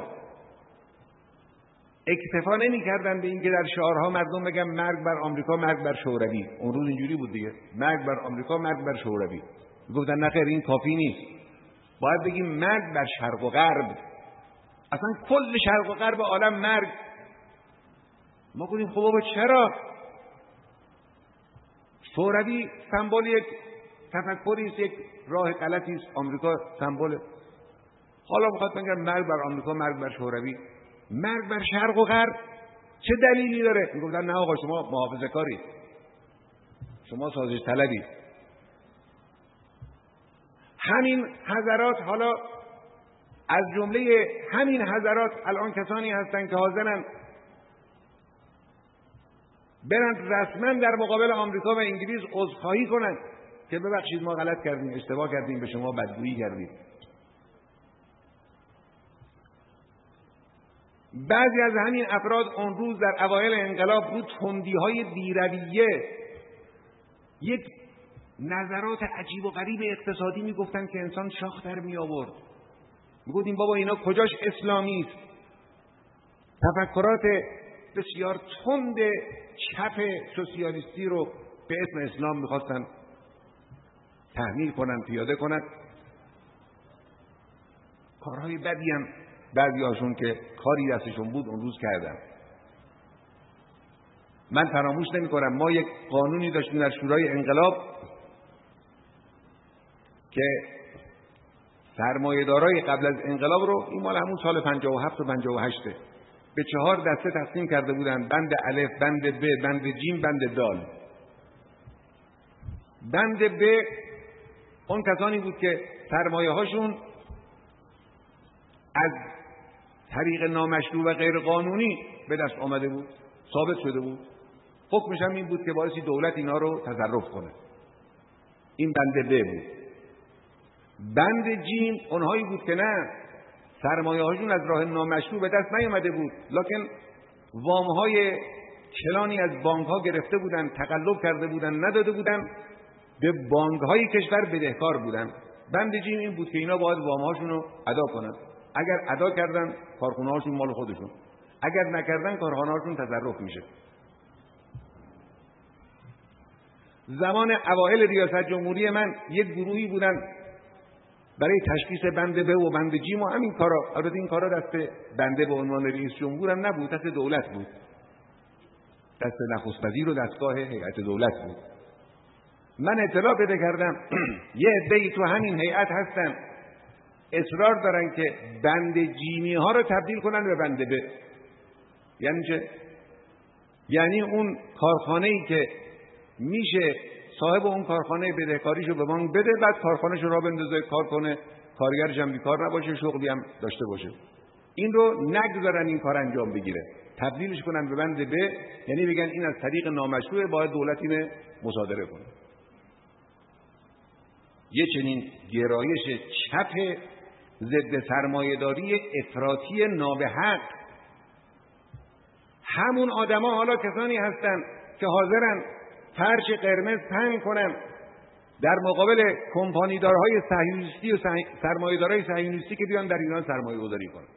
اکتفا نمی‌کردن به اینکه در شعارها مردم بگن مرگ بر آمریکا، مرگ بر شوروی. اون روز اینجوری بود دیگه، مرگ بر آمریکا، مرگ بر شوروی. گفتن نه خیر، این کافی نیست، باید بگیم مرگ بر شرق و غرب. اصلا کل شرق و غرب عالم مرگ. ما گفتیم خب بابا چرا؟ شوروی سمبل یک تفکری است، یک راه غلطی است. آمریکا سمبل. حالا میخواد بگم مرگ بر آمریکا، مرگ بر شوروی. مرگ بر شرق و غرب چه دلیلی داره؟ میگفتن نه آقا شما محافظه‌کاری، شما سازش طلبی. همین حضرات، حالا از جمله همین حضرات الان کسانی هستند که حاضرن برن رسما در مقابل آمریکا و انگلیس عذرخواهی کنن که ببخشید ما غلط کردیم، اشتباه کردیم، به شما بدگویی کردیم. بعضی از همین افراد اون روز در اوایل انقلاب بود تندی‌های بی‌رویه، یک نظرات عجیب و غریب اقتصادی میگفتن که انسان شاخ در می آورد. میگفتیم بابا اینا کجاش اسلامی است؟ تفکرات بسیار تند چپ سوسیالیستی رو به اسم اسلام میخواستن تحمیل کنن، پیاده کنن. کارهای بدی هم بعضی هاشون که کاری دستشون بود اون روز کردن. من فراموش نمی کنم ما یک قانونی داشتیم در شورای انقلاب که سرمایه‌دارای قبل از انقلاب رو، این مال همون سال پنجاه و هفت و پنجاه و هشت، به چهار دسته تقسیم کرده بودن: بند الف، بند ب، بند جیم، بند دال. بند ب اون کسانی بود که سرمایه هاشون از طریق نامشروع و غیر قانونی به دست آمده بود، ثابت شده بود. حکمش هم این بود که باعثی دولت اینا رو تصرف کنه. این بند ب بود. بند جیم اونهایی بود که نه، سرمایه هاشون از راه نامشروع به دست نیامده بود، لکن وام های کلانی از بانک ها گرفته بودن، تقلب کرده بودن، نداده بودن، به بانک های کشور بدهکار بودن. بند جیم این بود که اینا باید وام هاشون رو ادا کنن. اگر ادا کردن کارخونه هاشون مال خودشون، اگر نکردن کارخانه هاشون تصرف میشه. زمان اوائل ریاست جمهوری من یک گروهی بودن برای تشخیص بند ب و بند جیم و همین کارا. البته این کارا دست بنده به عنوان رئیس جمهور هم نبود، دست دولت بود، دست نخست وزیر و دستگاه هیئت دولت بود. من اطلاع پیدا کردم یه عده‌ای تو همین هیئت هستن اصرار دارن که بند جیمی ها رو تبدیل کنن به بند ب. یعنی چه؟ یعنی اون کارخانه‌ای که میشه صاحب اون کارخانه بدهکاریشو به بانک بده، بعد کارخانه‌شو را بندازه کار کنه، کارگرش هم بیکار نباشه، شغلی هم داشته باشه، این رو نگذارن این کار انجام بگیره، تبدیلش کنن به بند ب. یعنی بگن این از طریق نامشروع، باید دولت اینو مصادره کنه. یه چنین گرایش چپ ضد سرمایه‌داری افراطی نابحق. همون آدما حالا کسانی هستن که حاضرن فرش قرمز تنگ کنن در مقابل کمپانیدارهای صهیونیستی و سرمایه‌دارای صهیونیستی که بیان در ایران سرمایه گذاری کنن.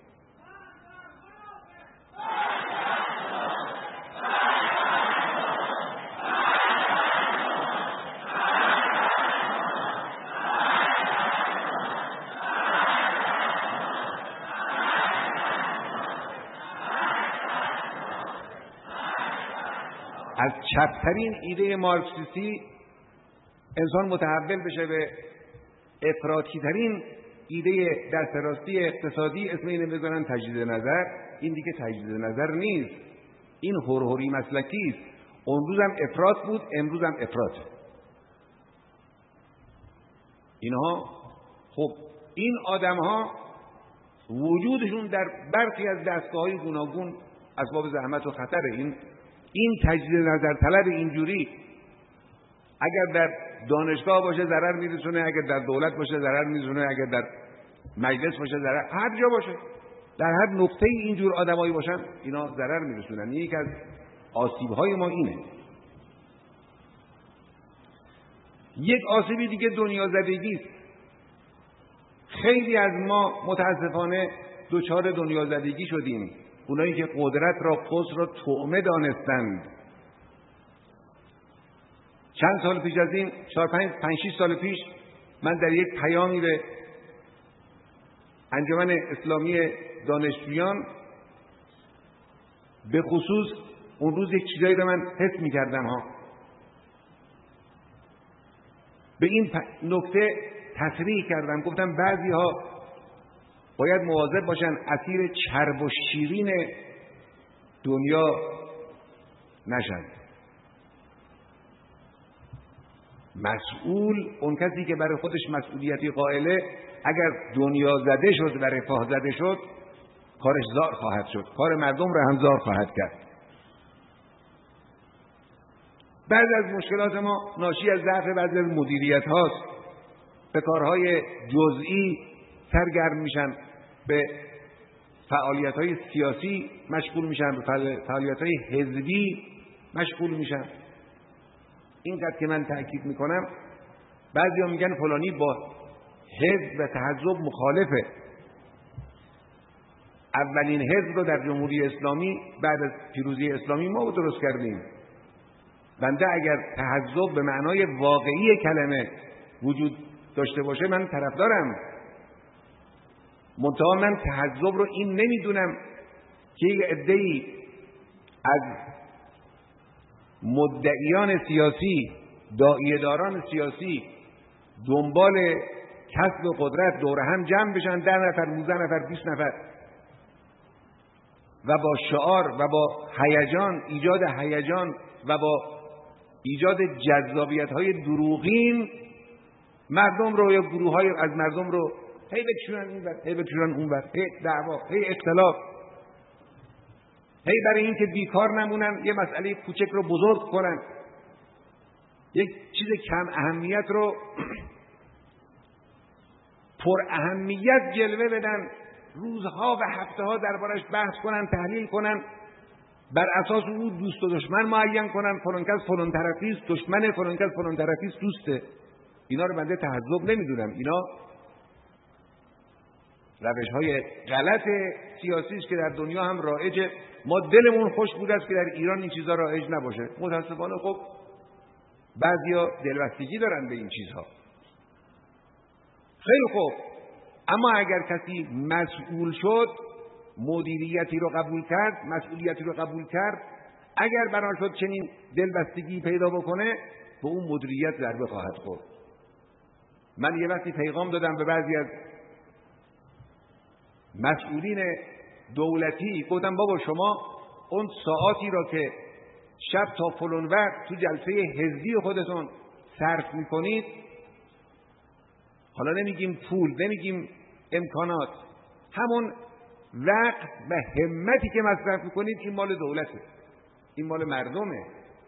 از چپترین ایده مارکسیستی انسان متحول بشه به افراطی ترین ایده دست راستی اقتصادی، اسم اینو بذارن تجدید نظر. این دیگه تجدید نظر نیست، این هرهری مسلکی است. اون روزم افراط بود، امروز هم افراطه. اینها خب این آدم‌ها وجودشون در برخی از دستگاه‌های گوناگون اسباب زحمت و خطره. این این تجدید نظر طلب اینجوری اگر در دانشگاه باشه ضرر میرسونه، اگر در دولت باشه ضرر میرسونه، اگر در مجلس باشه ضرر، هر جا باشه در هر نقطه اینجور آدمایی باشن اینا ضرر میرسونن. یک از آسیب‌های ما اینه. یک آسیبی دیگه دنیا زدگی است. خیلی از ما متاسفانه دچار دنیا زدگی شدیم. اونایی که قدرت را خود را طعمه دانستند. چند سال پیش از این، چهار پنج پنج شش سال پیش، من در یک پیامی به انجمن اسلامی دانشجویان به خصوص اون روز یک چیزایی رو من حس می‌کردم ها. به این نکته تصریح کردم، گفتم بعضی ها باید مواظب باشن اسیر چرب و شیرین دنیا نشن. مسئول اون کسی که برای خودش مسئولیتی قائله، اگر دنیا زده شد و رفاه زده شد کارش زار خواهد شد، کار مردم را هم زار خواهد کرد. بعضی از مشکلات ما ناشی از ضعف بعضی از مدیریت هاست. به کارهای جزئی سرگرم میشن، به فعالیت های سیاسی مشغول میشن، به فعالیت های حزبی مشغول میشن. اینقدر که من تأکید میکنم، بعضی ها میگن فلانی با حزب و تحزب مخالفه. اولین حزب رو در جمهوری اسلامی بعد از پیروزی اسلامی ما درست کردیم. بنده اگر تحزب به معنای واقعی کلمه وجود داشته باشه من طرفدارم. منتها من تحزب رو این نمیدونم که یک عده‌ای از مدعیان سیاسی، داعیه‌داران سیاسی دنبال کسب قدرت دور هم جمع بشن، ده نفر، نوزده نفر، بیست نفر، و با شعار و با هیجان، ایجاد هیجان و با ایجاد جذابیت‌های دروغین مردم رو یا گروه‌های از مردم رو هی بکشونن این ور، هی بکشونن اون ور، هی دعوا، هی اختلاف، هی برای این که بیکار نمونن یه مسئله کوچک رو بزرگ کنن، یک چیز کم اهمیت رو پر اهمیت جلوه بدن، روزها و هفته‌ها دربارش بحث کنن، تحلیل کنن، بر اساس او دوست و دشمن معین کنن، فلان کس فلان طرفی است دشمن، فلان کس فلان طرفی است دوسته. اینا رو بنده تحزب نمیدونم. اینا روش‌های غلط سیاسی است که در دنیا هم رایجه. ما دلمون خوش بود است که در ایران این چیزا رایج نباشه. متأسفانه خب بعضیا دلبستگی دارن به این چیزها. خیلی خوب، اما اگر کسی مسئول شد، مدیریتی رو قبول کرد، مسئولیتی رو قبول کرد، اگر بنا شد چنین دلبستگی پیدا بکنه، به اون مدیریت ضربه خواهد خورد. من یه وقتی پیغام دادم به بعضی از مسئولین دولتی، گفتم بابا شما اون ساعاتی را که شب تا فلان وقت تو جلسه حزبی خودتون صرف میکنید، حالا نمیگیم پول، نمیگیم امکانات، همون وقت و همتی که مصرف میکنید این مال دولته، این مال مردمه.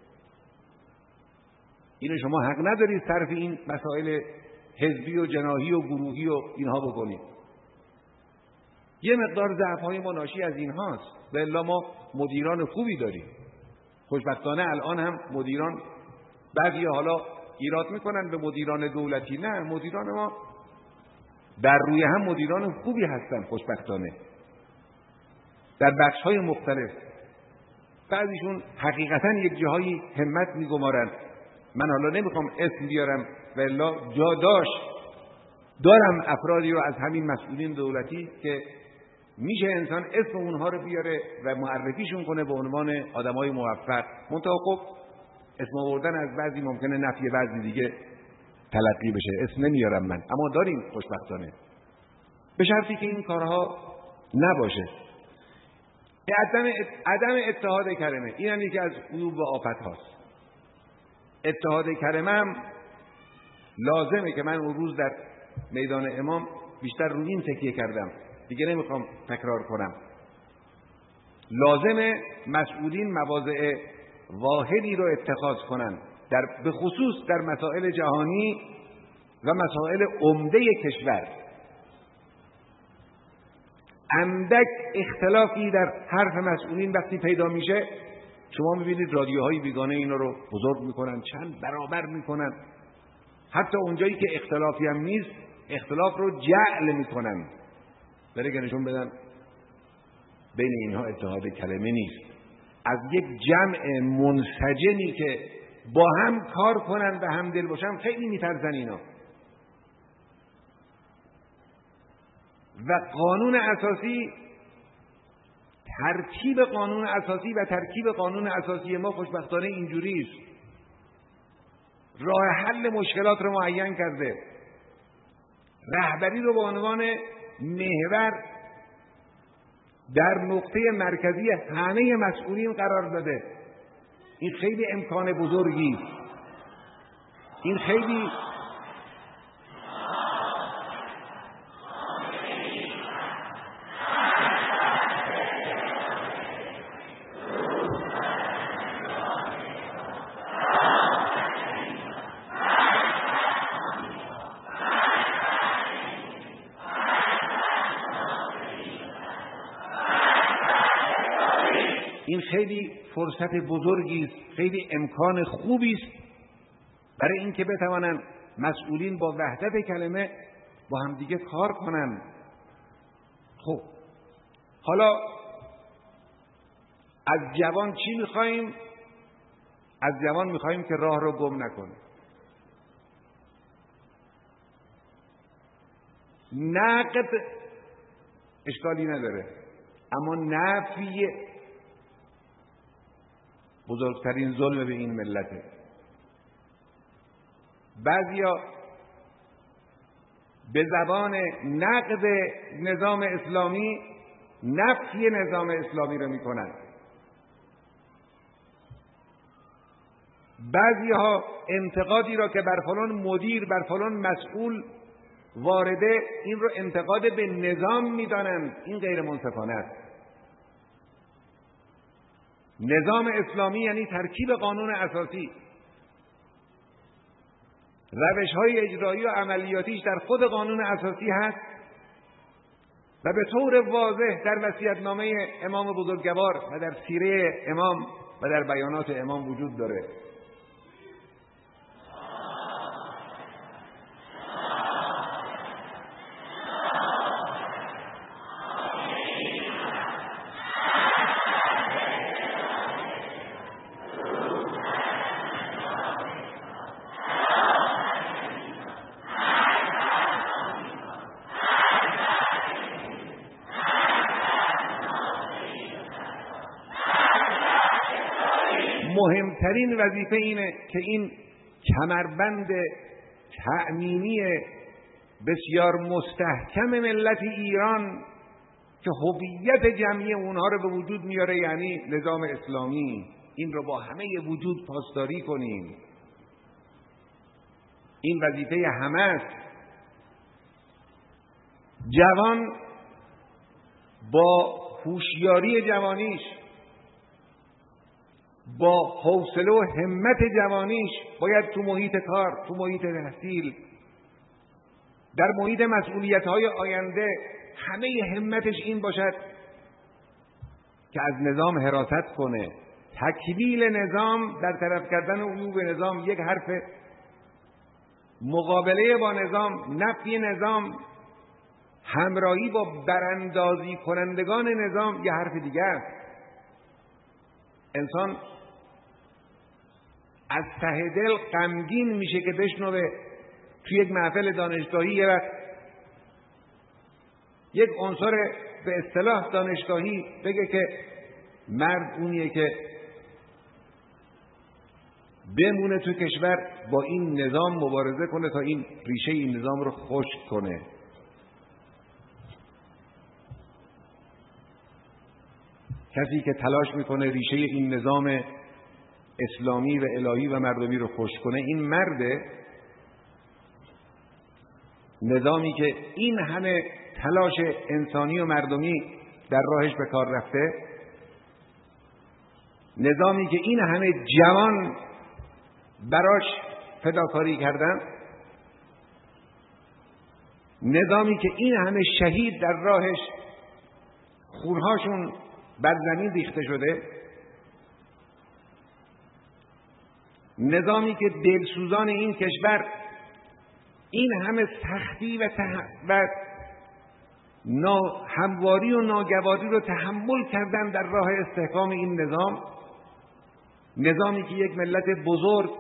اینو شما حق ندارید صرف این مسائل حزبی و جناحی و گروهی و اینها بکنید. یه مقدار ضعف‌های ما ناشی از این هاست، و الا ما مدیران خوبی داریم. خوشبختانه الان هم مدیران، بعضی حالا ایراد میکنن به مدیران دولتی، نه، مدیران ما در روی هم مدیران خوبی هستن خوشبختانه در بخش‌های مختلف. بعضیشون حقیقتا یک جاهایی همت میگمارن. من حالا نمیخوام اسم بیارم و الا جا داشت دارم افرادی رو از همین مسئولین دولتی که میشه انسان اسم اونها رو بیاره و معرفیشون کنه به عنوان آدمای موفق. منتها خب اسم آوردن از بعضی ممکنه نفی بعضی دیگه تلقی بشه، اسم نمیارم من، اما داریم خوشبختانه، به شرطی که این کارها نباشه. عدم عدم اتحاد کلمه این هم یکی از عیوب و آفت هاست. اتحاد کلمه هم لازمه که من اون روز در میدان امام بیشتر روی این تکیه کردم، دیگه نمیخوام تکرار کنم. لازمه مسئولین مواضع واحدی رو اتخاذ کنن، در به خصوص در مسائل جهانی و مسائل عمده کشور. اندک اختلافی در حرف مسئولین وقتی پیدا میشه، شما میبینید رادیوهای بیگانه اینا رو بزرگ میکنن، چند برابر میکنن، حتی اونجایی که اختلافی هم نیست اختلاف رو جعل میکنن، برای که نشون بدن بین اینها اتحاد کلمه نیست. از یک جمع منسجمی که با هم کار کنن و هم دل باشن خیلی میترسن اینا. و قانون اساسی، ترکیب قانون اساسی و ترکیب قانون اساسی ما خوشبختانه اینجوری است، راه حل مشکلات رو معین کرده، رهبری رو به عنوان محور در نقطه مرکزی همه مسئولین قرار داده. این خیلی امکان بزرگی، این خیلی این خیلی فرصت بزرگی است، خیلی امکان خوبی است برای اینکه بتوانند مسئولین با وحدت کلمه با همدیگه کار کنند. خب حالا از جوان چی می‌خوایم؟ از جوان می‌خوایم که راه رو گم نکنه. نقد اشکالی نداره، اما نفی بزرگترین ظلم به این ملته. بعضیا به زبان نقد نظام اسلامی نفی نظام اسلامی رو میکنن. بعضیها انتقادی را که بر فلان مدیر، بر فلان مسئول وارده، این رو انتقاد به نظام میدانند. این غیر منصفانه است. نظام اسلامی یعنی ترکیب قانون اساسی، روش‌های اجرایی و عملیاتیش در خود قانون اساسی هست و به طور واضح در وصیت‌نامه امام بزرگوار و در سیره امام و در بیانات امام وجود داره. مهمترین وظیفه اینه که این کمربند تأمینی بسیار مستحکم ملت ایران که هویت جمعی اونها رو به وجود میاره، یعنی نظام اسلامی، این رو با همه وجود پاسداری کنیم. این وظیفه همه است. جوان با هوشیاری جوانیش، با حوصله و همت جوانیش باید تو محیط کار، تو محیط تحصیل، در محیط مسئولیت‌های آینده همه همتش این باشد که از نظام حراست کنه. تکمیل نظام، در طرف کردن عیوب نظام یک حرف، مقابله با نظام، نفی نظام، همراهی با براندازی کنندگان نظام یه حرف دیگه است. انسان از ته دل غمگین میشه که بشنوه توی یک محفل دانشگاهی یه وقت یک عنصر به اصطلاح دانشگاهی بگه که مرد اونیه که بمونه تو کشور، با این نظام مبارزه کنه تا این ریشه این نظام رو خشک کنه. کسی که تلاش میکنه ریشه این نظام اسلامی و الهی و مردمی رو خشک کنه، این مرده. نظامی که این همه تلاش انسانی و مردمی در راهش به کار رفته، نظامی که این همه جوان براش فداکاری کردن، نظامی که این همه شهید در راهش خونهاشون بر زمین ریخته شده، نظامی که دلسوزان این کشور این همه سختی و, تح... و نا... همواری و ناگواری رو تحمل کردن در راه استحکام این نظام، نظامی که یک ملت بزرگ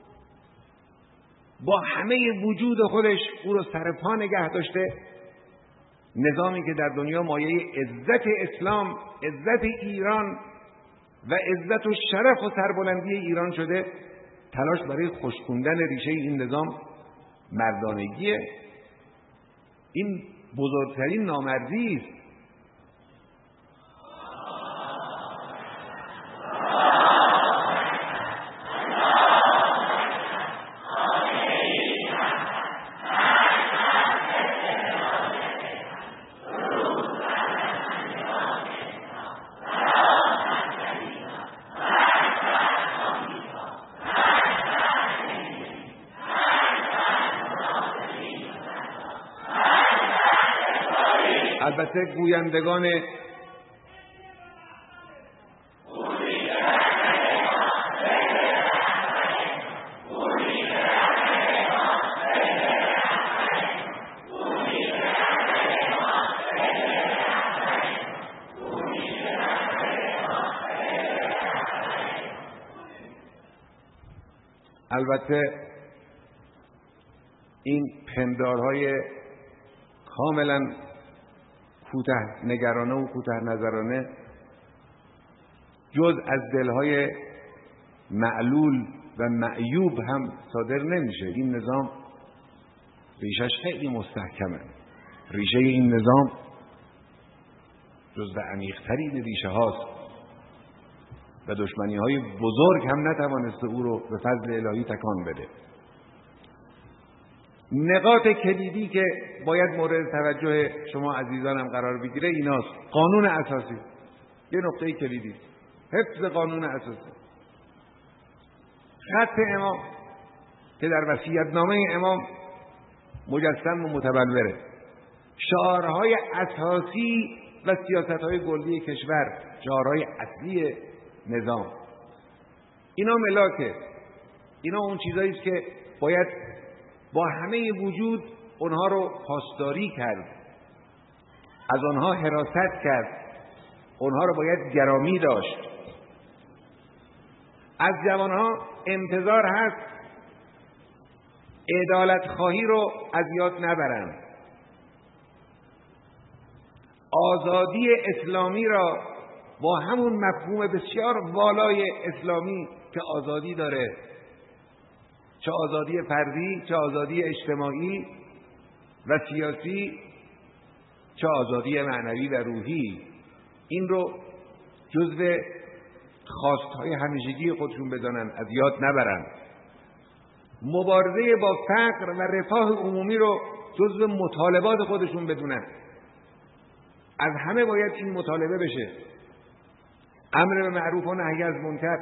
با همه وجود خودش او رو سر پا نگه داشته، نظامی که در دنیا مایه عزت اسلام، عزت ایران و عزت و شرف و سربلندی ایران شده، تلاش برای خشکوندن ریشه این نظام مردانگیه. این بزرگترین نامردی است. البته گویندگان البته این پندارهای کاملا کوته نگرانه و کوته نظرانه جز از دلهای معلول و معیوب هم صادر نمیشه. این نظام ریشش خیلی مستحکمه. ریشه این نظام جزو عمیق‌ترین ریشه هاست و دشمنی های بزرگ هم نتوانسته او رو به فضل الهی تکان بده. نقاط کلیدی که باید مورد توجه شما عزیزانم قرار بگیره ایناست. قانون اساسی یه نقطه کلیدی، حفظ قانون اساسی، خط امام که در وصیت‌نامه امام مجسم و متبلوره، شعارهای اساسی و سیاست‌های کلی کشور، شعارهای اصلی نظام، اینا ملاکه. اینا اون چیزایی است که باید با همه وجود اونها رو پاسداری کرد، از اونها حراست کرد، اونها رو باید گرامی داشت. از جوانها انتظار هست عدالت خواهی رو از یاد نبرن، آزادی اسلامی را با همون مفهوم بسیار والای اسلامی که آزادی داره، چه آزادی فردی، چه آزادی اجتماعی و سیاسی، چه آزادی معنوی و روحی، این رو جزو خواستهای همیشگی خودشون بدانن، از یاد نبرن. مبارزه با فقر و رفاه عمومی رو جزو مطالبات خودشون بدونن. از همه باید این مطالبه بشه. امر به معروف و نهی از منکر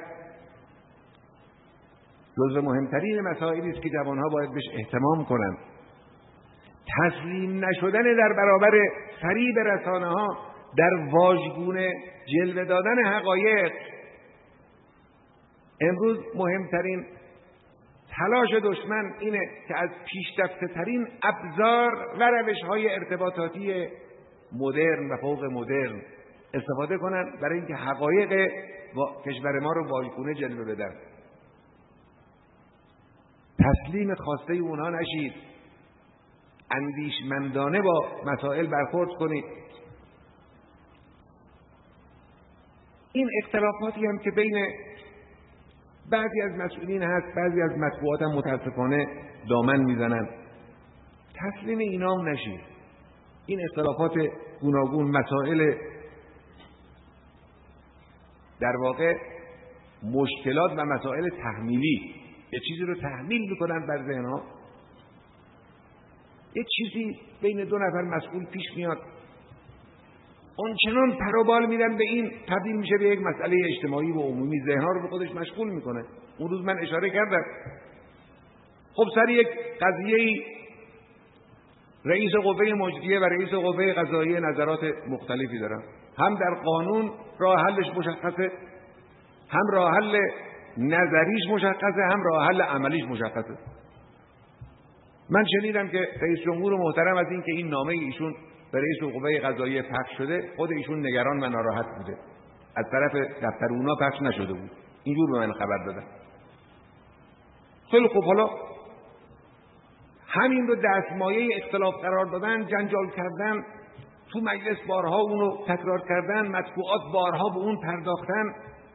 جزو مهمترین مسائلی است که جوانها باید بهش اهتمام کنن. تسلیم نشدن در برابر فریب رسانه ها در واژگونه جلوه دادن حقایق امروز مهمترین تلاش دشمن اینه که از پیشرفته ترین ابزار و روش های ارتباطاتی مدرن و فوق مدرن استفاده کنن برای اینکه حقایق کشور ما رو واژگونه جلوه بدن. تسلیم خواسته اونها نشید، اندیشمندانه با مسائل برخورد کنید. این اختلافاتی هم که بین بعضی از مسئولین هست، بعضی از مطبوعات هم متاسفانه دامن میزنن. تسلیم اینام نشید. این اختلافات گوناگون، مسائل در واقع مشکلات و مسائل تحمیلی، یه چیزی رو تحمیل میکنن بر ذهنها، یه چیزی بین دو نفر مسئول پیش میاد، اون چنان پروبال میدن به این، تبدیل میشه به یک مسئله اجتماعی و عمومی، ذهنها رو به خودش مشغول میکنه. اون روز من اشاره کردم، خب سر یک قضیه‌ای رئیس قوه مجریه و رئیس قوه قضاییه نظرات مختلفی دارن، هم در قانون راه حلش مشخصه، هم راه حل نظریش مشخصه، هم راه حل عملیش مشخصه. من شنیدم که رئیس جمهور محترم از این که این نامه ایشون به رئیس قوه قضاییه پخش شده، خود ایشون نگران و ناراحت بوده، از طرف دفتر اونا پخش نشده بود، اینجور به من خبر دادن. خیلی خوب، حالا همین رو دستمایه اختلاف قرار دادن، جنجال کردن، تو مجلس بارها اونو تکرار کردن، مطبوعات بارها به اون پرداختن،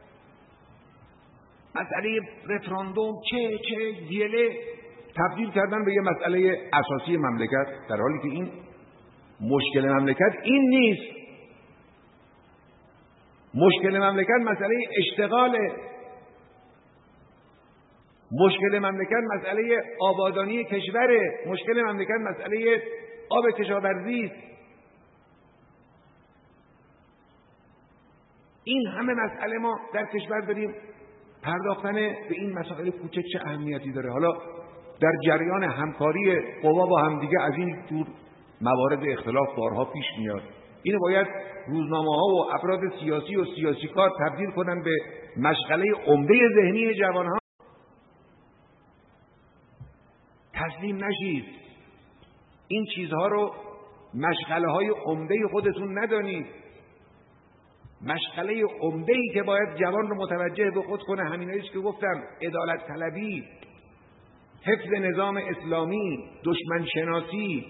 مسئله رفراندوم چه چه دیله تبدیل کردن به یه مسئله اساسی مملکت، در حالی که این مشکل مملکت این نیست. مشکل مملکت مسئله اشتغاله، مشکل مملکت مسئله آبادانی کشوره، مشکل مملکت مسئله آب کشاورزی است. این همه مسئله ما در کشور داریم، پرداختن به این مسائل کوچک چه اهمیتی داره؟ حالا در جریان همکاری قوا با همدیگه از این جور موارد اختلاف بارها پیش میاد. اینو باید روزنامه‌ها و افراد سیاسی و سیاسی کار تبدیل کنن به مشغله عمده ذهنی جوانها. تسلیم نشید، این چیزها رو مشغله های عمده خودتون ندانید. مشغله عمده‌ای که باید جوان رو متوجه به خود کنه همینایی که گفتم: عدالت طلبی، حفظ نظام اسلامی، دشمن شناسی،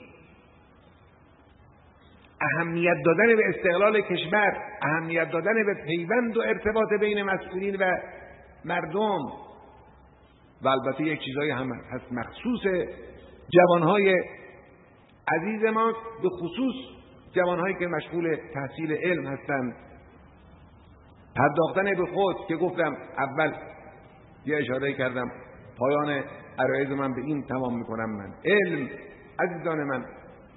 اهمیت دادن به استقلال کشور، اهمیت دادن به پیوند و ارتباط بین مسئولین و مردم. و البته یک چیزایی هم هست مخصوص جوانهای عزیز ما، به خصوص جوانهایی که مشغول تحصیل علم هستند، پرداختن به خود که گفتم اول یه اشاره کردم، پایان عرایض من به این تمام میکنم: من علم، عزیزان من،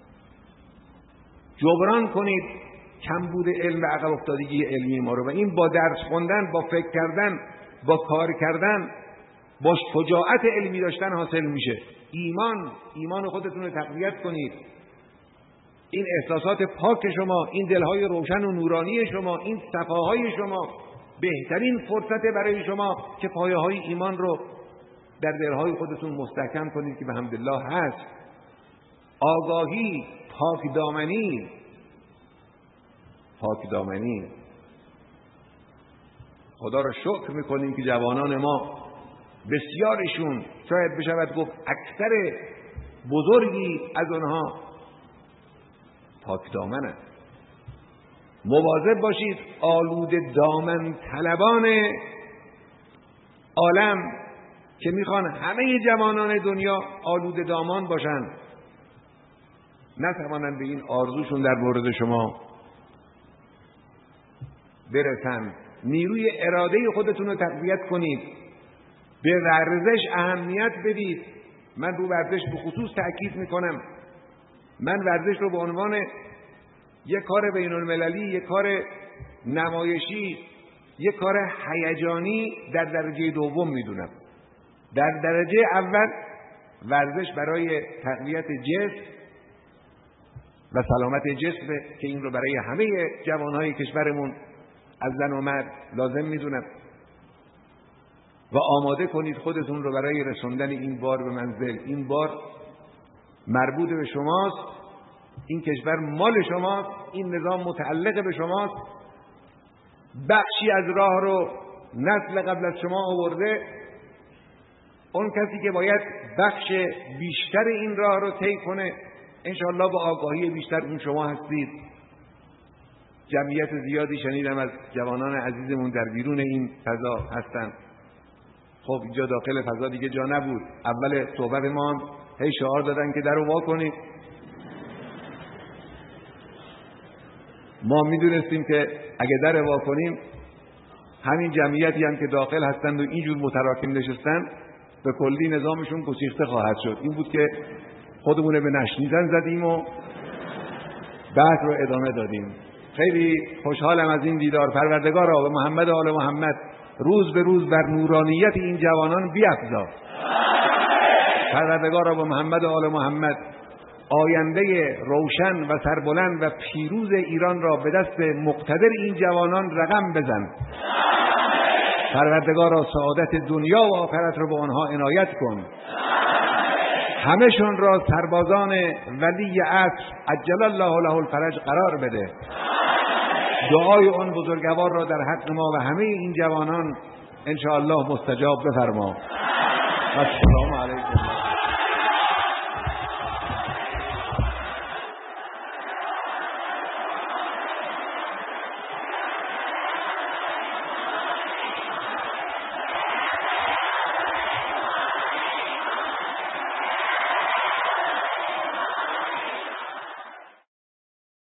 جبران کنید کمبود علم و عقب افتادگی علمی ما رو، و این با درس خوندن، با فکر کردن، با کار کردن، با شجاعت علمی داشتن حاصل میشه. ایمان ایمان خودتون رو تقویت کنید. این احساسات پاک شما، این دلهای روشن و نورانی شما، این صفاهای شما بهترین فرصت برای شما که پایه های ایمان رو در دلهای خودتون مستحکم کنید که به حمدالله هست. آگاهی، پاک دامنی، پاک دامنی. خدا را شکر میکنیم که جوانان ما بسیارشون، شاید بشود گفت اکثر بزرگی از آنها پاک دامنه. مواظب باشید آلود دامن طلبان عالم که میخوان همه جوانان دنیا آلود دامان باشن، نتوانند به این آرزوشون در مورد شما برسن. نیروی اراده خودتون رو تقویت کنید، به ورزش اهمیت بدید. من رو ورزش به خصوص تأکید میکنم. من ورزش رو به عنوان یک کار بین المللی، یک کار نمایشی، یک کار هیجانی در درجه دوم میدونم. در درجه اول ورزش برای تقویت جسم و سلامت جسم که این رو برای همه جوانهای کشورمون از زن و مرد لازم میدونم، و آماده کنید خودتون رو برای رسوندن این بار به منزل. این بار مربوط به شماست، این کشور مال شماست، این نظام متعلق به شماست. بخشی از راه رو نسل قبل از شما آورده، اون کسی که باید بخش بیشتر این راه رو طی کنه انشاءالله با آگاهی بیشتر اون شما هستید. جمعیت زیادی شنیدم از جوانان عزیزمون در بیرون این فضا هستند. خب اینجا داخل فضا دیگه جا نبود. اول صحبت ما هی شعار دادن که درو وا کنید. ما میدونستیم که اگه در وا کنیم همین جمعیتی هم که داخل هستند و اینجور متراکم نشستن به کلی نظامشون گسیخته خواهد شد. این بود که خودمونه به نشنیدن زدیم و بحث رو ادامه دادیم. خیلی خوشحالم از این دیدار. پروردگارا به محمد و آل محمد روز به روز بر نورانیت این جوانان بیفزا. پروردگارا به محمد و آل محمد آینده روشن و سربلند و پیروز ایران را به دست مقتدر این جوانان رقم بزن. پروردگارا سعادت دنیا و آخرت را به آنها عنایت کن. همه‌شون را سربازان ولی عصر عجل الله له الفرج قرار بده. دعای آن بزرگوار را در حق ما و همه این جوانان ان شاء الله مستجاب بفرما. السلام علیکم.